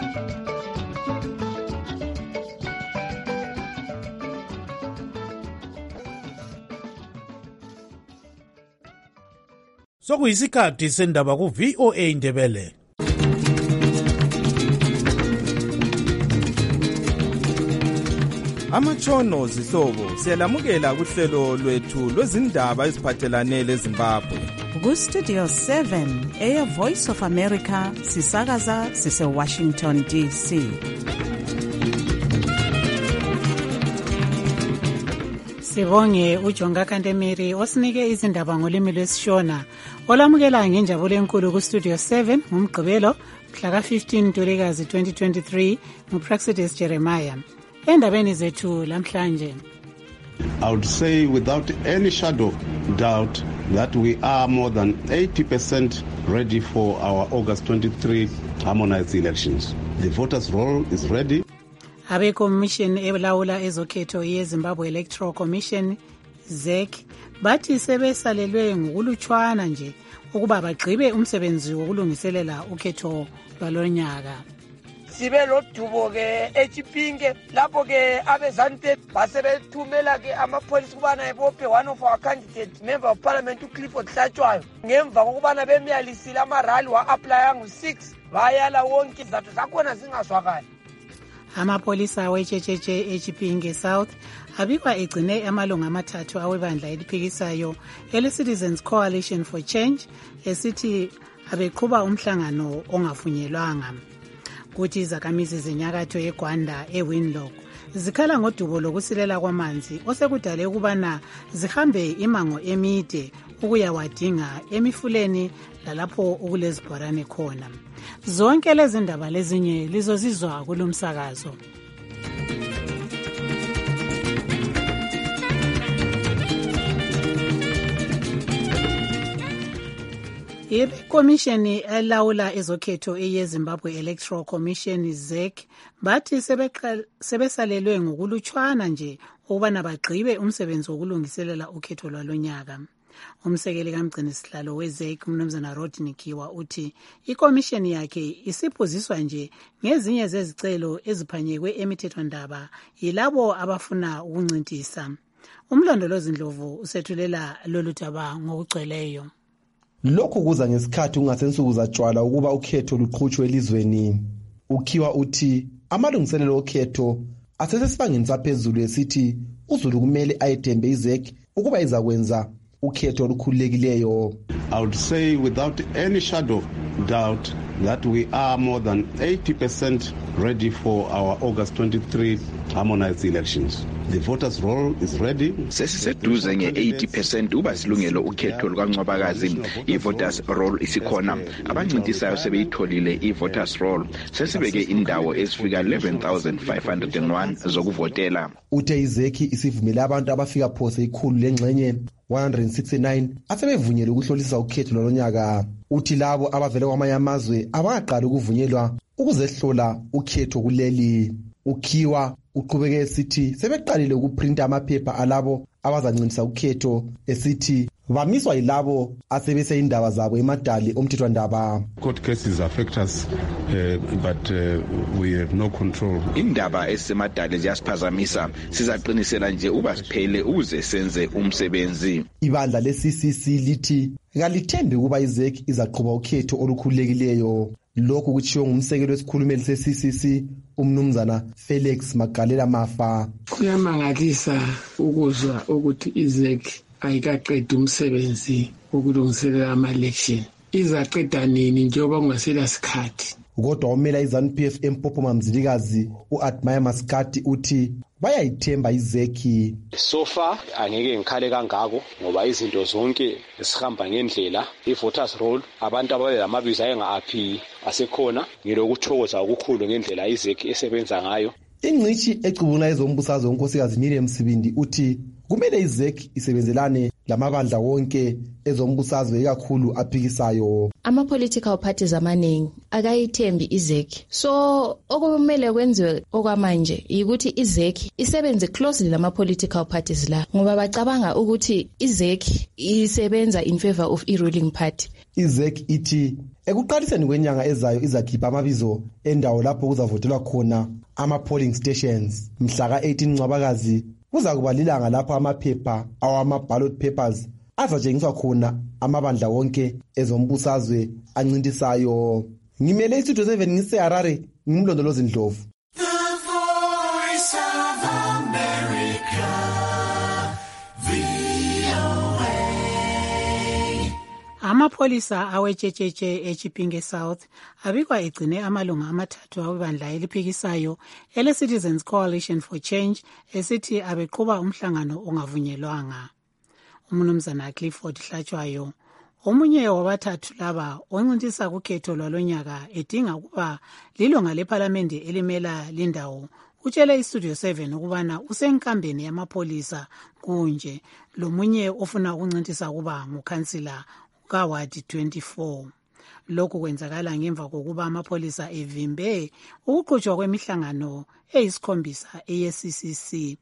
sokuyisikhathi sendaba ku-V O A Ndebele. Amatshono zihlobo siyalamukela kuhlelo lwethu lwezindaba eziphathelane leZimbabwe. Ku-Studio seven, Air Voice of America, sisakaza sise-Washington D C. Sibonge uJonga Kantemiri osinike izindaba ngolimi lwesiShona. Olamukela ngenjabulo enkulu ku-Studio seven ngomgqibelo mhla ka-fifteen Ntulikazi twenty twenty-three nguPraxidis Jeremiah. Endabeni zethu lamhlanje. I would say without any shadow of doubt that we are more than eighty percent ready for our August twenty-third harmonized elections. The voters' roll is ready. Abe commission elawula ezokhetho yeZimbabwe Electoral Commission Z E C bathi sebesalelwe ngokulutshwana nje ukuba bagqibe umsebenzi wokulungiselela ukhetho lwalonyaka. Sibe lodubo ke eChipinge lapho ke abezante basebethumela ke amapolisi kubana ebophe one of our candidates member of parliament uClifford Hlatshwayo ngemva kokubana bemiyalisile amarally wa-apply angu six bayala wonke izathu zakhona zingazwakali. Amapolisa wechecheche eChipinge South abikwa egcine amalunga amathathu awebandla eliphikisayo ele-Citizens Coalition for Change esithi abeqhuba umhlangano ongavunyelwanga. Kuthi izakhamizi zenyakatho eGwanda eWinlock zikhala ngodubo lokusilela kwamanzi osekudale ukubana zihambe imango emide ukuyawadinga emifuleni lalapho okulezibhorane khona. Zonke lezi ndaba lezinye lizozizwa kulomsakazo. Ikomishini elawula ezokhetho eyeZimbabwe Electoral Commission Z E C bathi sebesalelwe ngokulutshwana nje ukubana bagqibe umsebenzi wokulungiselela ukhetho lwalonyaka. Umsekeli kamgcini sihlalo we-Z E C uMnumzana Rodney Kiwa uthi ikomishini yakhe isiphuziswa nje ngezinye zezicelo eziphanyekwe emithethwandaba yilabo abafuna ukuncintisa. Umlondolozi Ndlovu usethulela lolu daba ngokugcweleyo. Lokhu kuza ngesikhathi ungasensuku zatshwala ukuba ukhetho luqhutshwe elizweni. Ukhiwa uthi amalungiselelo okhetho asesesibangeni saphezulu esithi uZulu kumele ayethembe i-Z E C ukuba izakwenza ukhetho olukhululekileyo. I would say without any shadow of doubt that we are more than eighty percent ready for our August twenty-third harmonized elections. The voters' roll is ready. Sesiseduze nge-eighty percent uba silungelo ukhetho lukaNcwabakazi. I-voters' roll isikhona. Abancintisayo sebeyitholile i-voters' roll. Sesibeke indawo ezifika eleven thousand five hundred one zokuvotela. Uthe i-Z E C isivumele abantu abafika phose ikhulu lengxenye one hundred sixty-nine asebevunyelwe ukuhlolisisa ukhetho lwalonyaka. Uthi labo abavele kwamanye amazwe abaqala ukuvunyelwa ukuzehlola ukhetho kuleli. Ukhiwa uqhubeke esithi sebeqalile ukuprinta amaphepha alabo abazancintisa ukhetho esithi bamiswa yilabo asebese indaba zabo emadali omthethwandaba. Court cases affect us uh, but uh, we have no control. Indaba esemadali ziyasiphazamisa sizaqinisela nje uba siphele ukuze senze umsebenzi. Ibandla le-C C C lithi kalithembi ukuba i-Z E C izaqhuba ukhetho olukhululekileyo. Lokhu kutshiwo ngumsekeli wesikhulumeli se-C C C uMnumzana Felix Magalela Mafa. Kuyamangalisa ukuzwa ukuthi i-Z E C ayikaqedi umsebenzi wokulungiselela ama-election. Izaqeda nini njengoba kungasela sikhathi? Kodwa umela i-ZANU P F eMpophoma Mzilikazi u-Admire Maskati uthi bayayithemba i-Z E C. So far angeke ngikhale kangako ngoba izinto zonke esihamba ngendlela. I-voters roll abantu ababe lamabizo ayenga-aphi asekhona. Ngilokuthokoza okukhulu ngendlela i-Z E C esebenza ngayo. Ingcishi ecubungula ezombusazwe uNkosikazi Miriam Sibindi uthi kumele i-Z E C isebenzelane lamabandla wonke ezombusazwe ikakhulu aphikisayo. Ama-political parties amaningi akayithembi i-Z E C. So okumele kwenziwe okwamanje yikuthi i-Z E C isebenze closely lama-political parties la ngoba bacabanga ukuthi i-Z E C isebenza in favor of i-ruling party. I-Z E C ithi ekuqaliseni kwenyanga ezayo izakhipha amabizo endawo lapho kuzavotelwa khona ama-polling stations. Mhla ka-eighteen Ncwabakazi kuza kuba lilanga lapho amaphepha awama-ballot papers azatshengiswa khona amabandla wonke ezombusazwe ancintisayo. Ngimele istudio seven ngiseHarare, ngimlondolozi Ndlovu. Amapholisa awetshetshe eChipinge South abikwa egcine amalunga amathathu awebandla eliphikisayo ele Citizens Coalition for Change esithi abeqhuba umhlangano ongavunyelwanga. Umnumzana Clifford Hlatshwayo, omunye wabathathu laba oncintisa kukhetho lwalonyaka edinga ukuba lilunga lePhalamende elimela lindawo, utshele iStudio seven ukubana usenkambeni yamapholisa kunje lomunye ofuna ukuncintisa kuba ngukhansila kaWard twenty-four. Lokhu kwenzakala ngemva kokuba amapholisa evimbe ukuqhutshwa kwemihlangano eyisikhombisa eye-C C C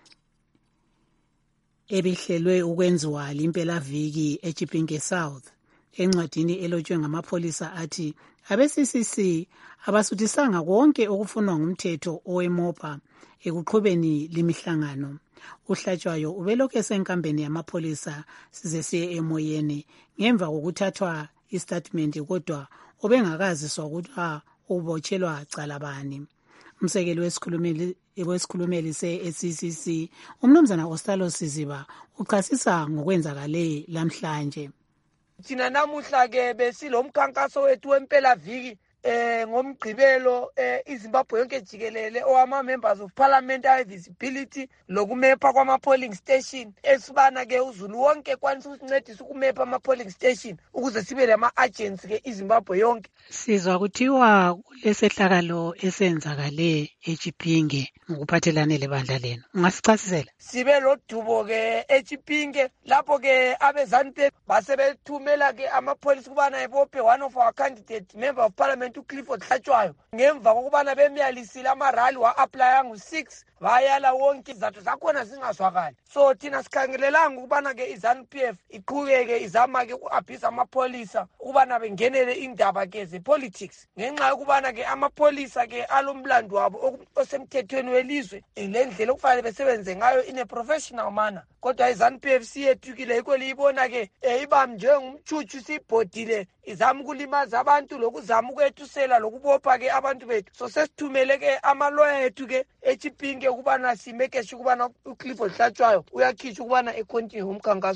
ebihlelwe ukwenziwa limpelaviki eChipinge South. Encwadini elotshwe ngamapholisa athi abe-C C C abasuthisanga konke okufunwa ngumthetho owemopa ekuqhubeni limihlangano. Uhlatshwayo ubelokhu esenkambeni yamapholisa size siye emoyeni ngemva kokuthathwa istatement kodwa obengakaziswa ukuthi ubotshelwa cala bani. Umsekeli wesikhulumeli wesikhulumeli se-C C C umnumzana Ostalo Siziba uchasisa ngokwenzakale lamhlanje. Thina namuhla ke besilomkhankaso wethu wempela viki eh ngomgqibelo eh iZimbabwe yonke jikelele owama members of parliament eye visibility lokumepa kwama polling station esibana ke uZulu wonke kwanisa ukuncedisa ukumepa ama polling station ukuze sibe lama agents ke iZimbabwe yonke. Sizwa kuthiwa lesehlakalo esenzakale eChipinge ngokuphathelane lebandla lenu, ungasichasisela? Sibe lodubo ke eChipinge lapho ke abezante basebethumela ke amapholisa kubana ebophe one of our candidate member of parliament uClifford Hlatshwayo ngemva kokubana bemyalisile amarali wa-aplya ngu-six bayala wonke izathu zakhona zingazwakali. So thina sikhangelelanga ukubana ke iZANU P F iqhubeke izama ke uku-abhisa amapholisa ukubana bengenele indaba ke ze-politics ngenxa yokubana ke amapholisa ke alomlando wabo osemthethweni welizwe le ndlela okufanele besebenze ngayo in a professional manner. Kodwa iZANU P F siyethukile yikho liyibona ke ibam njengomchuchu sibhodile izama ukulimaza abantu lokuzama ukwethusela lokubopha ke abantu bethu. So sesithumele ke amaloya ethu ke eChipinge ukubana simekeshe ukubana uClifford Hlatshwayo uyakhishwa ukubana econtinue umkhankaso.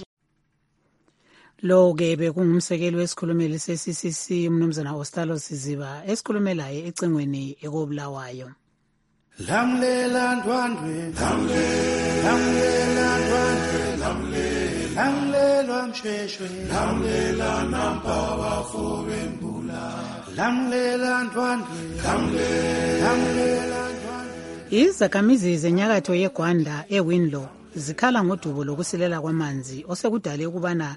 Lo ke bekungumsekeli wesikhulumeli se-C C C umnumzana Ostalo Siziba esikhulumelayo ecingweni ekobulawayo. Lamlela ndwandwe lamlela ndwandwe lamlela msheshwe lamlela nampaba fobembula lamlela ndwandwe lamlela Izakhamizi zenyakatho yeGwanda eWinlow zikhala ngodubo lokusilela kwamanzi osekudale ukubana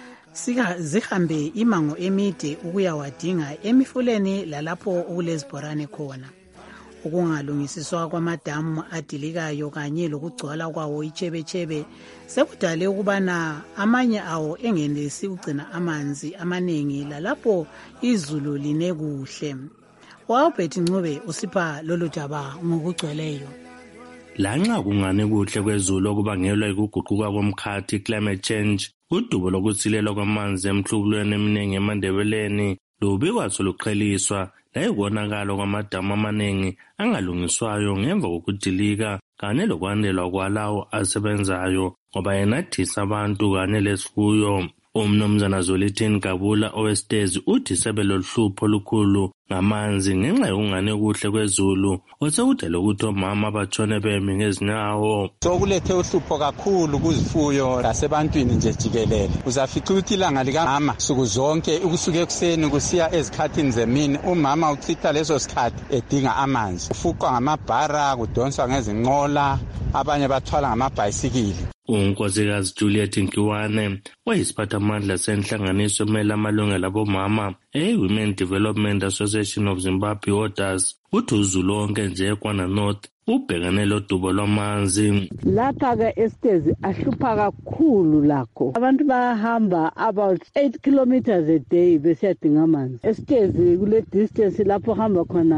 zihambe imango emide ukuyawadinga emifuleni lalapho okulezibhorane khona. Ukungalungisiswa kwamadamu adilikayo kanye lokugcwala kwawo ichebechebe sekudale ukubana amanye awo engenelisi ugcina amanzi amaningi lalapho izulu line kuhle. Wawubhethi Ncube usipha lolu daba ngokugcweleyo. Lanxa kungane kuhle kwezulu okubangelwa ukuguquka komkhathi climate change, udubo lokusilelwa kwamanzi emhlubulweni eminingi eMandebeleni lubikwa soluqheliswa layikonakalo kwamadamu amaningi angalungiswayo ngemva kokudilika kanye lokwandelwa kwalawo asebenzayo ngoba yenathisa abantu kanye lesifuyo. Umnumzana Zwelithini Gabula owesitezi uthi sebeloluhlupho olukhulu ngamanzi ngenxa yokungane kuhle kwezulu osekudala ukuthi omama batshone bemi ngezinyawo. Sokulethe uhlupho kakhulu kuzifuyo lasebantwini nje jikelele. Uzafica ukuthi ilanga likamama suku zonke ukusuka ekuseni kusiya ezikhathini zemini umama uchitha leso sikhathi edinga amanzi. Ufuqwa ngamabhara, kudonswa ngezinqola, abanye bathwala ngamabhayisikili. uNkosikazi Juliet Nkiwane wayisiphathamandla senhlanganiso emela amalungelo abomama e-Women Development Association of Zimbabwe Orders uthi uzulu lonke nje eKwana North ubhekane lodubo lwamanzi. Lapha-ke esitezi ahlupha kakhulu lakho. Abantu bahamba about eight kilometers a day besiyadinga amanzi. Esitezi kule distance lapho hamba khona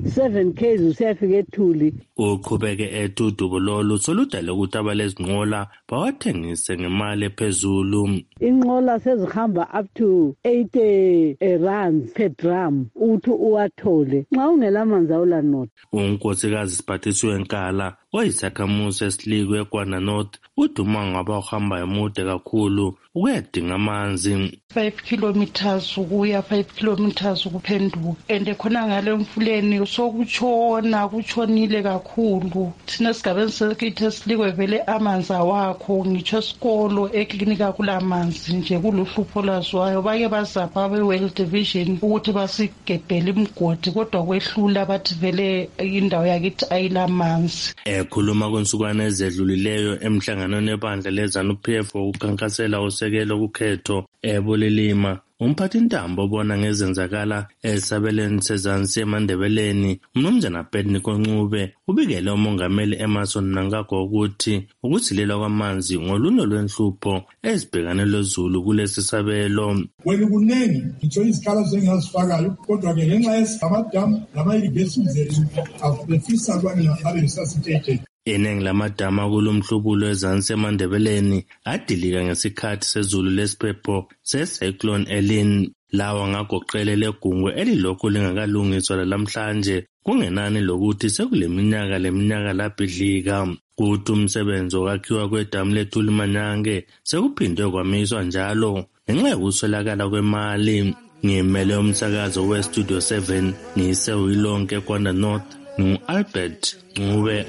seven k's usiyafika eThuli. Uqhubeke ethi udubo lolu soludale ukuthi abalezinqola bawathengise ngemali ephezulu. Inqola sezihamba up to eight uh, rands per drum uthi uwathole nxa ungelamanzi awulanotha. Unkosikazi Siphathiswe Nkala oyisakhamuzi esilikwe eGwanda North uduma ngaba uhamba emude kakhulu ukuyadinga amanzi. five kilometers ukuya five kilometers ukuphenduka and khona ngale mfuleni sokutshona kutshonile kakhulu. Thina sigabeni sekithe silikwe vele amanzi awakho ngitsho esikolo eklinika kulamanzi nje kuluhlupho lazwayo. Bake bazapha abe World Division ukuthi basigebhele imgodi kodwa kwehlula bathi vele indawo yakithi ayilamanzi. Ekhuluma konsukwana ezedlulileyo emhlanganweni ebandla leZANU P F ukukhankasela usekelo kukhetho eBulilima, umphathi intambo obona ngezenzakala esabeleni sezansi eMandebeleni uMnumzana Bedniko Ncube ubikele umongameli Emerson Mnangagwa ukuthi ukusilela kwamanzi ngoluno lwenhlupho ezibhekane lozulu kulesi sabelo. Wena kunengi ngitsho izikhala zengazifakayo kodwa ke ngenxa yesamadamu lama-irrigation afisa kwana abesasitete. Iningi lamadama kulomhlubulo ezansi eMandebeleni adilika ngesikhathi sezulu lesiphepho se-Cyclone Elin. Lawa ngagoqelela egungwe elilokhu lingakalungiswa lalamhlanje kungenani lokuthi sekuleminyaka leminyaka labhidlika. Kuthi umsebenzi wokwakhiwa kwedamu leThuli Manyange sekuphindwe kwamiswa njalo ngenxa yokuswelakala kwemali. Ngimele umsakazo we-Studio seven ngiyisewilonke eGwanda North ngu-Albert Ncube.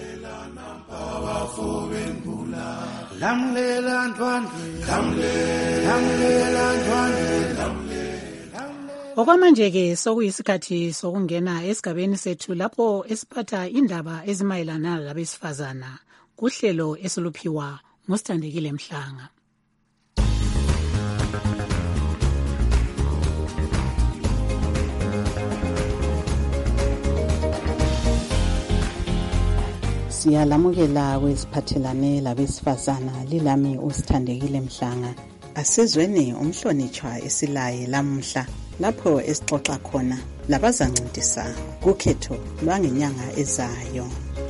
Lamlela ntwandwe, lamlela ntwandwe. Okwamanje-ke sokuyisikhathi sokungena esigabeni sethu lapho esiphatha indaba ezimayelana labesifazana kuhlelo esiluphiwa nguSithandekile Mhlanga. Siyalamukela kweziphathelane labesifazana lilami uSithandekile Mhlanga. Asizweni umhlonitshwa esilaye lamhla lapho esixoxa khona labazancedisa kukhetho lwangenyanga ezayo.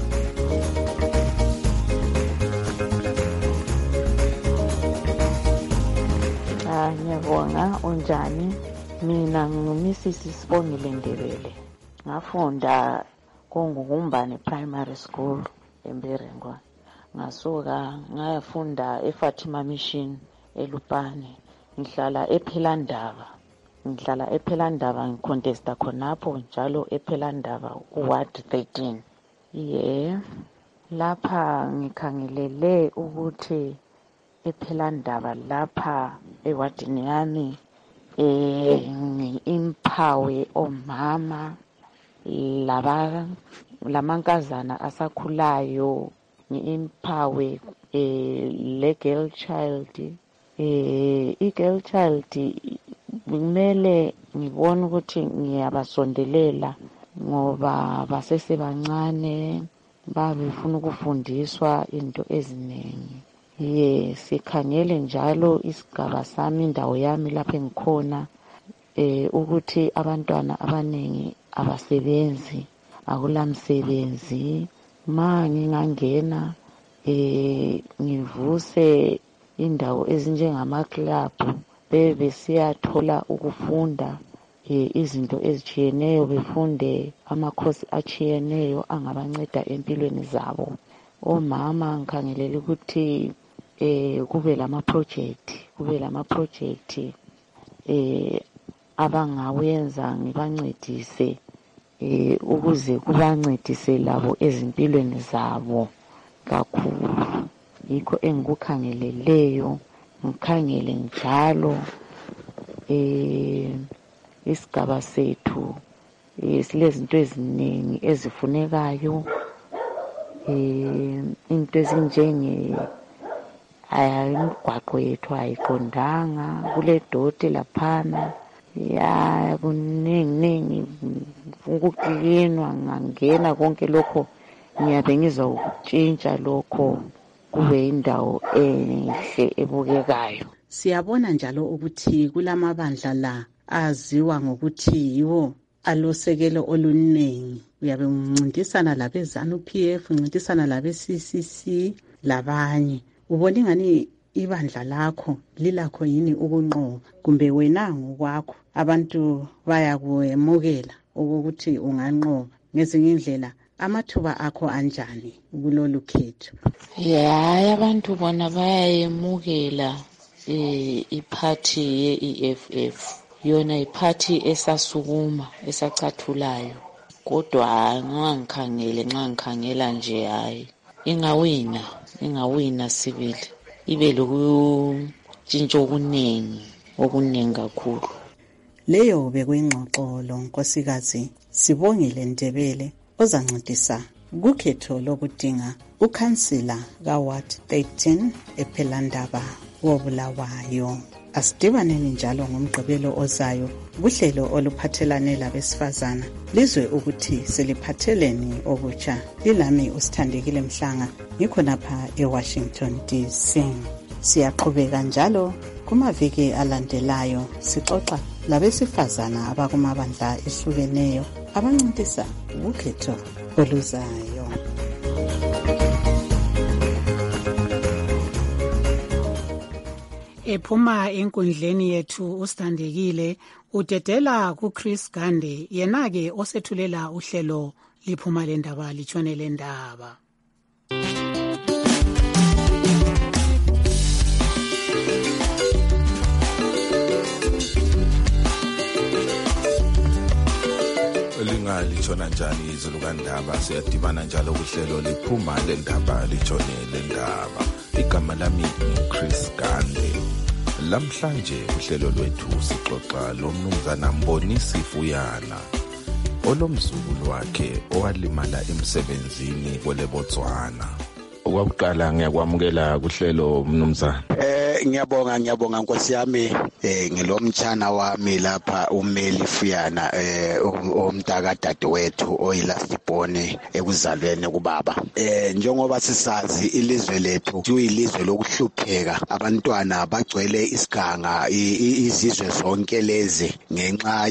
Ah, ngiyabonga unjani? Mina nguMisisi Sibongile Ndebele. Ngafunda koNgumbane Primary School eMberengwa. Ngasuka ngayafunda eFatima Mission eLupane. Ngihlala ePhelandaba. Ngihlala ePhelandaba ngicontesta khonapho njalo ePhelandaba uWard thirteen. Yeah. Lapha ngikhangelele ukuthi ePhelandaba lapha ewadini yami eh ngiimpawe omama laba lamankazana asakhulayo ngiimpawe eh le girl child eh i girl child kumele ngibone ukuthi ngiyabasondelela ngoba basesebancane babefuna ukufundiswa into eziningi. Ye sikhangele njalo isigaba sami indawo yami lapho engikhona eh ukuthi abantwana abaningi abasebenzi akulamsebenzi. Ma ngingangena eh ngivuse indawo ezinjengama club bebe siyathola ukufunda eh izinto ezichiyeneyo befunde amakhosi achiyeneyo angabanceda empilweni zabo. Omama ngikhangelela ukuthi eh kube lama project kube lama project eh abangawenza ngibancedise eh ukuze kubancedise labo ezimpilweni zabo kakhulu. Yikho engikukhangeleleyo. Ngikhangele njalo eh isigaba sethu silezinto eziningi ezifunekayo eh into ezinjenge ayimgwaqo yethu ayiqondanga kule doti laphana ya kuningi ukuklinwa ngangena konke lokho ngiyabe ngizokutshintsha lokho kube indawo enhle ebukekayo. Siyabona njalo ukuthi kulamabandla la aziwa ngokuthi yiwo alosekelo oluningi. Uyabe uncintisana labezanu P F, uncintisana labe C C C labanye. Ubona ingani ibandla lakho lilakho yini ukunqoba, kumbe wena ngokwakho abantu bayakwemukela ukuthi unganqoba? Ngezinye indlela amathuba akho anjani kulolu khetho? Ya, abantu bona bayayemukela eh iphathi ye-E F F, yona iphathi esasukuma esacathulayo, kodwa nxa ngikhangele nxa ngikhangela nje hayi ingawina ingawina sibili, ibe lokuntshintsha okuningi okuningi kakhulu. Leyo bekuyingxoxo lo nkosikazi Sibongile Ndebele ozancedisa kukhetho lokudinga ukhansila kaWard thirteen ePhelandaba woBulawayo. Asidibaneni njalo ngomgqibelo ozayo kuhlelo oluphathelane labesifazana, lizwe ukuthi seliphatheleni okutsha. Lilami uSithandekile Mhlanga, ngikhonapha eWashington D C. Siyaqhubeka njalo kumaviki alandelayo sixoxa labesifazana abakumabandla ehlukeneyo abancintisa ukhetho oluzayo. Ephuma enkundleni yethu uSithandekile udedela kuChris Gande, yena-ke osethulela uhlelo liphuma lendaba litshone lendaba. Litshona njani izulu kandaba? Siyadibana njalo kuhlelo liphuma lendaba litshone lendaba. Igama lami nguChris Gande. Lamhlanje uhlelo lwethu sixoxa lomnumzana Mbonisi Fuyana olomzukulu wakhe owalimala emsebenzini kweleBotswana. Okwakuqala ngiyakwamukela kuhlelo mnumzana. Eh ngiyabonga ngiyabonga Nkosi yami. Eh ngilomtshana wami lapha uMeli Fuyana eh omntaka dadewethu oyilastibone ekuzalweni kubaba. Eh njengoba sisazi ilizwe lethu kuyilizwe lokuhlupheka, abantwana bagcwele isiganga izizwe zonke lezi ngenxa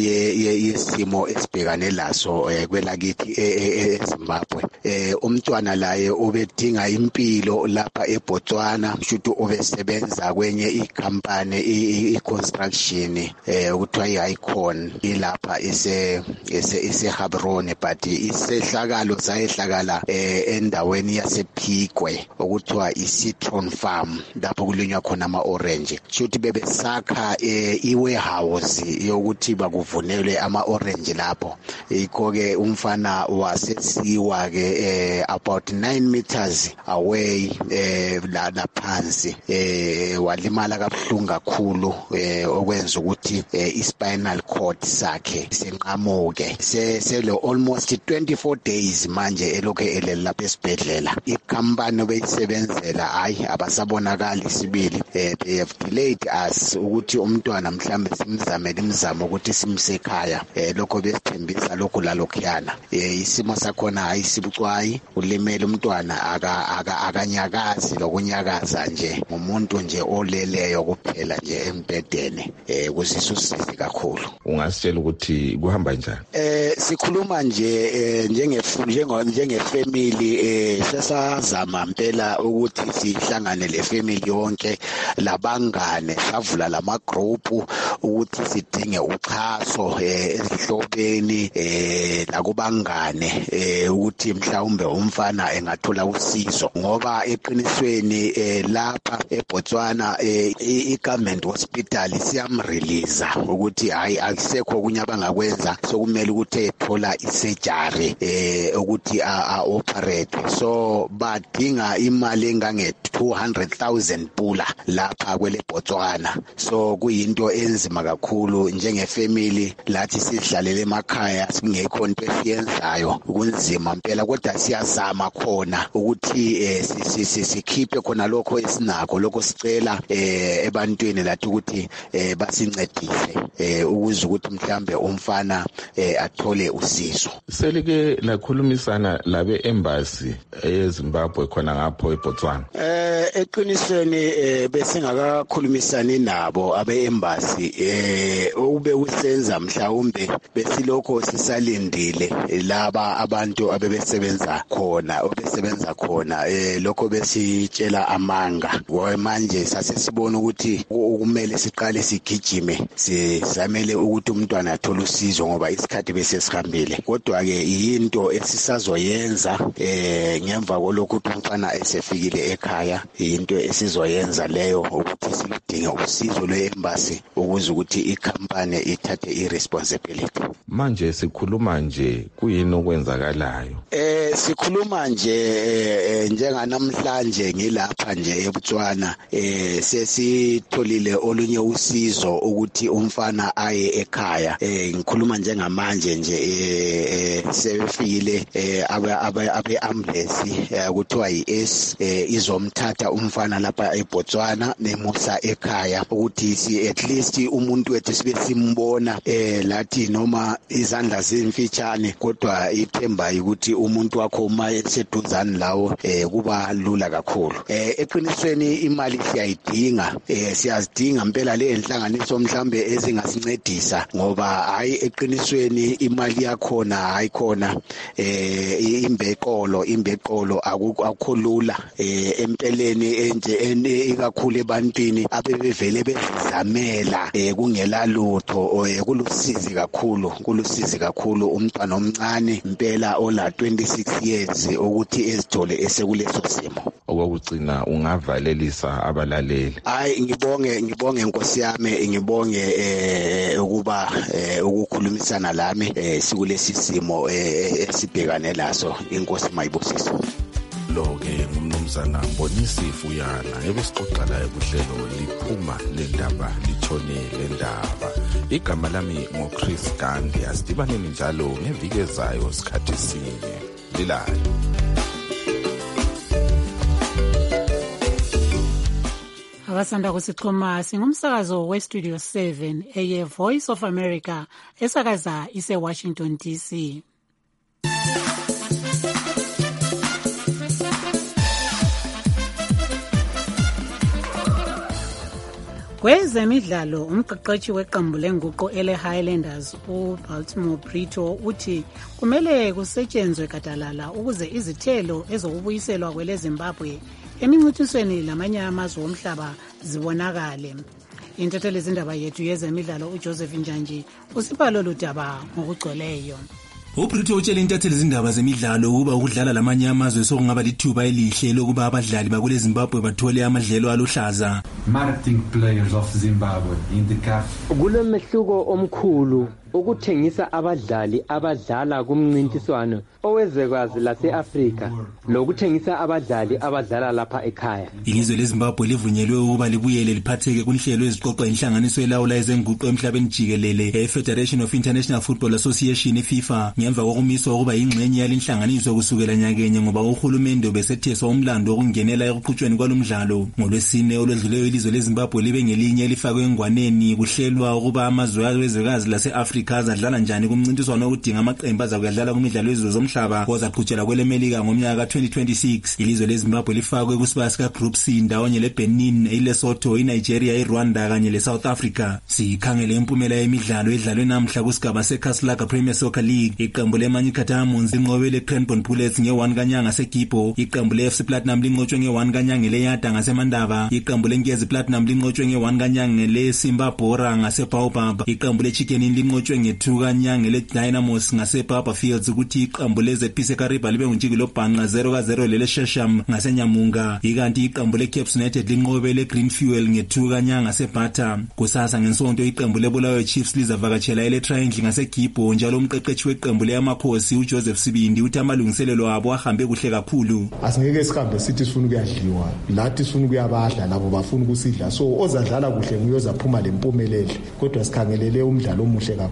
yesimo esibhekane laso kwelakithi eZimbabwe. Eh umntwana laye ubedinga impilo lapha eBotswana, shuthi ubesebenza kwenye ikampani i-construction eh ukuthiwa i-Icon ilapha ise ise Gaborone, but isehlakalo sayehlakala eh endaweni yasePhikwe okuthiwa i-Citron Farm lapho kulinywa khona ama-orange. Shuthi bebesakha i-warehouse yokuthi bakuvunele ama-orange lapho. Yikho ke umfana wasesiwa ke about nine meters away eh la laphansi eh walimala kabuhlungu kakhulu eh okwenza ukuthi i-spinal cord sakhe senqamuke. Selo almost twenty-four days manje elokhe elele lapha esibhedlela. Ikampani beyisebenzela hayi abasabonakali sibili. They have delayed us ukuthi umntwana mhlambe simzamele imizamo ukuthi simsekhaya. Eh lokho besithembisa lokho lalokhuyana. Eh isimo sakhona hayi sibucwayi, ulimele umntwana aka akanyakazi lokunyakaza nje, umuntu nje oleleyo kuphela nje embedeni. Eh kusisusizi kakhulu. Ungasitshela ukuthi kuhamba njani? Eh sikhuluma nje njenge njenge family eh sesazama impela ukuthi sihlangane le family yonke labangane, savula lama group ukuthi sidinge uxhaso eh ezihlobeni eh lakubangane eh ukuthi mhlawumbe umfana engathola usizo, ngoba eqinisweni eh lapha eBotswana eh i-government hospital siyamrelease ukuthi hayi akusekho kunye abangakwenza, sokumele ukuthi ethola i-surgery eh ukuthi a operate. So badinga imali engange two hundred thousand pula lapha kwele Botswana. So kuyinto enzima kakhulu njenge family lathi sidlalele emakhaya singekho into esiyenzayo, kunzima impela, kodwa siyazama khona ukuthi eh sikhiphe khona lokho esinakho lokho sicela eh ebantwini lathi ukuthi eh basincedise eh ukuze ukuthi mhlambe umfana eh athole usizo. Selike lakhulumisana labe embassy eZimbabwe khona ngapho eBotswana? Eh eqinisweni eh besingakakhulumisani nabo abe embassy eh ube usenza mhlawumbe besilokho sisalindile laba abantu abebesebenza khona obesebenza khona eh lokho besitshela amanga ngoba manje sasesibona ukuthi kumele siqale sigijime sizamele ukuthi umntwana athole usizo ngoba isikhathi bese sihambile. Kodwa ke into esisazoyenza eh ngemva kolokho ukuthi umfana esefikile ekhaya into esizoyenza leyo ukuthi silidinga usizo lwe-embassy ukuze ukuthi i-company ithathe i-responsibility. Manje sikhuluma nje kuyini okwenzakalayo? Eh sikhuluma nje njenganamhlanje ngilapha nje eBotswana eh sesitholile olunye usizo ukuthi umfana aye ekhaya. Eh ngikhuluma njengamanje nje eh sefikile aba abe ambulance kuthiwa yi-S izomthatha umfana lapha eBotswana nemusa ekhaya ukuthi si at least umuntu wethu sibe simbona eh lathi noma izandla zimfitshane kodwa ithemba ukuthi umuntu wakho uma eseduzane lawo eh kuba lula kakhulu. Eh eqinisweni imali siyayidinga eh siyazidinga impela le inhlanganiso mhlambe ezingasincedisa ngoba hayi eqinisweni imali yakhona hayi khona eh imbeqolo imbeqolo akukho lula eh empeleni enje ikakhulu ebantwini abebevele bezizamela eh kungela lutho eh kulusizi kakhulu kulusizi kakhulu umntwana omncane impela ola twenty-six years ukuthi ezithole esekuleso simo. Okugcina ungavalelisa abalaleli. Hayi ngibonge ngibonge inkosi yami ngibonge eh ukuba ukukhulumisana lami eh sikulesi simo esibhekane laso. Inkosi mayibusise. Lo-ke ngumnumzana Mbonisi Fuyana ebesixoxa laye kuhlelo liphuma lendaba litshone lendaba. Igama lami ngoChris Gandhi. Asidibaneni njalo ngeviki ezayo sikhathi sinye. Lilale. Abasanda kusixhuma singumsakazo weStudio seven eye Voice of America esakaza ise Washington D C. Kwezemidlalo umqeqeshi weqembu lenguqo ele Highlanders uBaltimore Brito uthi kumele kusetshenzwe gadalala ukuze izithelo ezokubuyiselwa kwele Zimbabwe emincintisweni lamanye amazwe omhlaba zibonakale. Intatheli zindaba yethu yezemidlalo uJoseph Njanji usipha lolu daba ngokugcweleyo. uBrito utshela intatheli zindaba zemidlalo ukuba ukudlala lamanye amazwe sokungaba lithuba elihle lokuba abadlali bakule Zimbabwe bathole amadlelo aluhlaza. Marketing players of Zimbabwe in the C A F. Kulemehluko omkhulu ukuthengisa abadlali abadlala kumncintiswano owezwekazi lase-Afrika lokuthengisa abadlali abadlala lapha ekhaya. Ilizwe leZimbabwe livunyelwe ukuba libuyele liphatheke kunhlelo eziqoqwa inhlanganiso elawula ezenguqu emhlabeni jikelele e-Federation of International Football Association FIFA ngemva kokumiswa ukuba ingxenye yalinhlanganiso kusukela nyakenye ngoba uhulumende ubesetheswa umlando wokungenela ekuqhutshweni kwalomdlalo. Ngolwesine olwedluleyo ilizwe leZimbabwe libe ngelinye elifakwe engwaneni kuhlelwa ukuba amazwe awezwekazi lase-Afrika azadlala njani kumncintiswano okudinga amaqembu azakudlala kumidlalo yezwe zomhlaba ozaqhutshela kwelemelika ngomnyaka ka twenty twenty-six. Ilizwe leZimbabwe lifakwe kusibaya sika Group C ndawonye leBenin, iLesotho, iNigeria, iRwanda kanye leSouth Africa. Sikhangele impumela yemidlalo edlalwe namhla kusigaba seKaslaga Premier Soccer League. Iqembu leManyikata Diamonds linqobe leCranbourne Bullets nge-one kanyanga seGibo. Iqembu leF C Platinum linqotshwe nge-one kanyanga leYada ngaseMandaba. Iqembu leNkezi Platinum linqotshwe nge-one kanyanga leSimba Bora ngaseBaobab. Iqembu leChicken linqotshwe nge-two kanyanga leDynamos ngaseBaba Fields ukuthi iqembu leZ P seKariba libe nguntshikilo bhanqa zero ka zero lele Shesham ngaseNyamunga. Ikanti iqembu leCaps United linqobe leGreen Fuel nge-two kanyanga ngaseBata. Kusasa ngensonto iqembu leBulawayo Chiefs lizavakatshela eleTriangle ngaseGibo njalo umqeqeshi weqembu leyamakhosi uJoseph Sibindi uthi amalungiselelo abo ahambe kuhle kakhulu. Asingeke sihambe sithi sifuna ukuyadliwa, lathi sifuna ukuyabadla labo bafuna ukusidla, so ozadlala kuhle nguye ozaphuma lempumelelo, kodwa sikhangelele umdlalo omuhle kakhulu.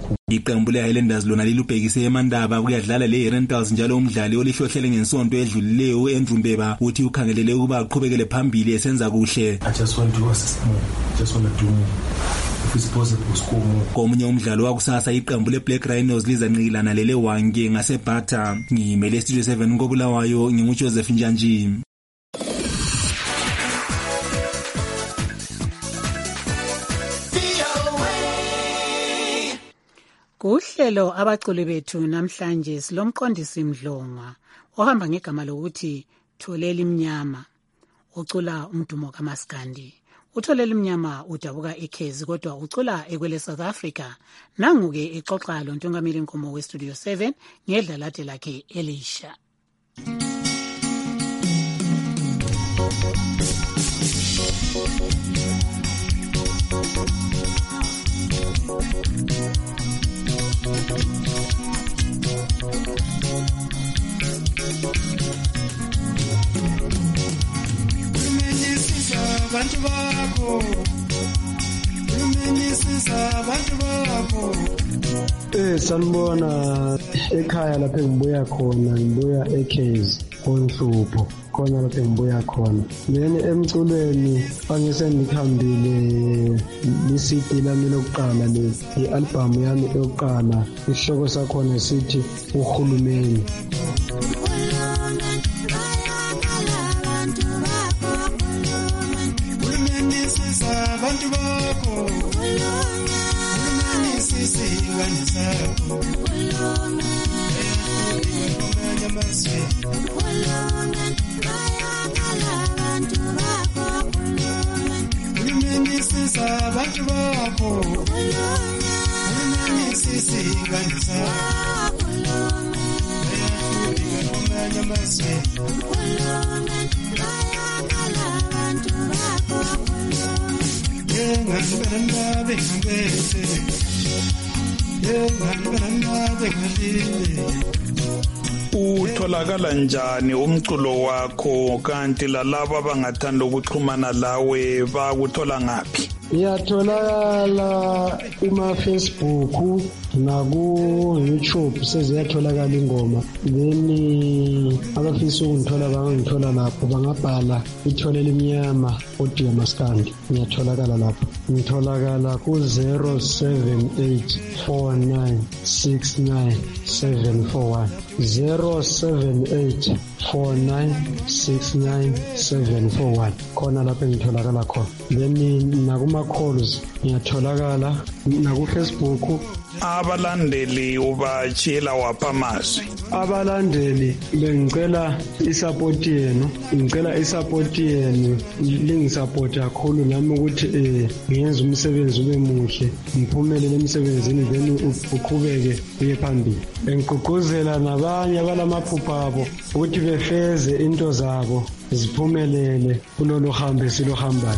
kakhulu. Iqembu le-Highlanders lona lilubhekise eMandaba kuyadlala le-Rentals njalo umdlali olihlohlele ngensonto edlulileyo uAndrew Mbeba uthi ukhangelele ukuba aqhubekele phambili esenza kuhle. I just want to assist more. Just want to do more. If it's possible, score more. Komunye umdlalo wakusasa iqembu le-Black Rhinos lizanqilana lele Wange ngaseBhatha. Ngimele Studio seven koBulawayo nginguJoseph Njanji. Kuhlelo abaculi bethu namhlanje silomqondisi Mdlongwa ohamba ngegama lokuthi Tholela Imnyama ucula umdumo kaMaskandi. UTholela Imnyama udabuka eKhezi kodwa ucula ekwele South Africa. Nangu-ke exoxa lo Ntongamili Nkomo weStudio seven ngedlalade lakhe Elisha. Bantu bakho umenisisa abantu bakho. Eh sanibona ekhaya lapha engibuya khona, ngibuya eKhezi konhlupho khona lapha engibuya khona. Yena emculweni angise ngikhambile lisidi lami lokuqala le i-album yami yokuqala, isihloko sakhona sithi uhulumeni. Bantu bakho ulungani sisi ngani sakho ulungani ngomanya maswe ulungani bayakala bantu bakho ulungani sisi bantu bakho ulungani sisi ngani sakho ulungani ngomanya maswe ulungani bayakala bantu bakho. Utholakala njani umculo wakho kanti lalabo abangathanda ukuxhumana lawe bakuthola ngaphi? Iyatholakala kuma Facebook naku YouTube seziyatholakala ingoma. Then abafisa ukungithola bangangithola lapho, bangabhala Itholela Imnyama audio Maskandi. Ngiyatholakala lapho. Ngitholakala ku zero seven eight four nine six nine seven four one zero seven eight four nine six nine seven four one. Khona lapho ngitholakala khona. Then nakuma calls ngiyatholakala naku Facebook. Abalandeli ubachila waphamazwi. Abalandeli bengicela isupport yenu, ngicela isupport yenu, lingisupport kakhulu nami ukuthi eh ngiyenza umsebenzi ube muhle, ngiphumelele emsebenzini then uqhubeke uye phambili. Engigqugquzela nabanye abalamaphupha abo ukuthi befeze into zabo ziphumelele kulolu hambe silohambayo.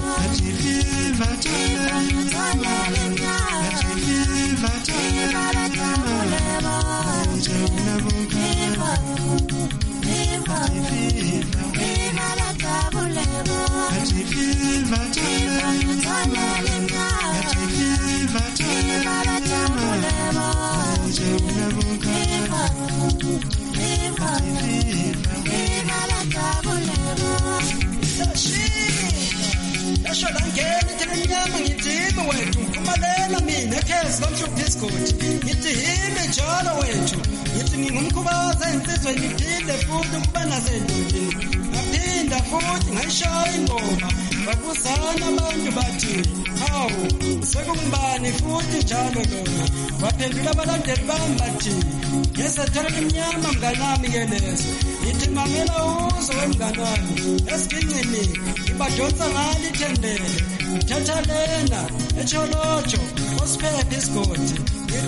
Ngithi hime njalo wethu, ngithi ngingumkhubaza insizweni ngiphinde futhi ukuba nasendodeni, ngaphinda futhi ngayishaya ingoma babuzana abantu bathi hawu sekungibani futhi njalo lona. Baphendula abalandeli bami bathi ngesetholela imnyama mnganami ke lezo. Ngithi mamela uzo wemngani wami esigincini ibadonsa ngali thendele thatha lena echolotsho osiphephe isigodi.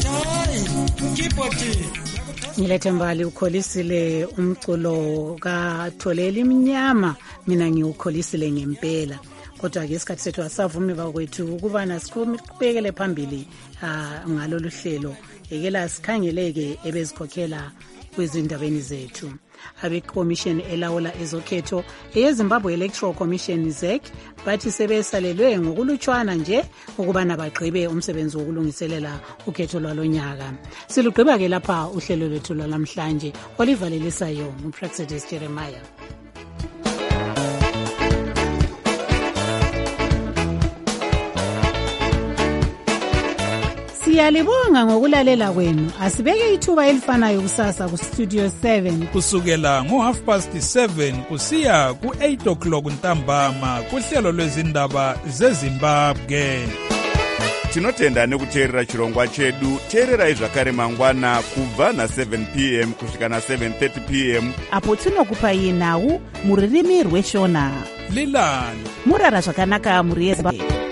Ngilethe mbali ukholisile umculo kaTholela Imnyama, mina ngiukholisile ngempela. Kodwa ke isikhathi sethu asavumi bakwethu ukuba nasiqhubekele phambili ngalolu hlelo ekela sikhangeleke ebezikhokhela kwezindabeni zethu. abekomishini elawula ezokhetho eyezimbabwe electoral commission Z E C bathi sebesalelwe ngokulutshwana nje ukubana bagqibe umsebenzi wokulungiselela ukhetho lwalonyaka. Silugqiba ke lapha uhlelo lwethu lwalamhlanje olivalelisayo nguPraxedis Jeremiah. Siyalibonga ngokulalela kwenu. Asibeke ithuba elifanayo kusasa ku Studio seven kusukela ngo half past seven kusiya ku eight o'clock ntambama kuhlelo lwezindaba zeZimbabwe. Tinotenda nekuteerera chirongwa chedu. Teererai zvakare mangwana kubva na seven p m kusvika na seven thirty p m apo tinokupai nhau muririmi rweshona. Lilani murara zvakanaka muri yeZimbabwe.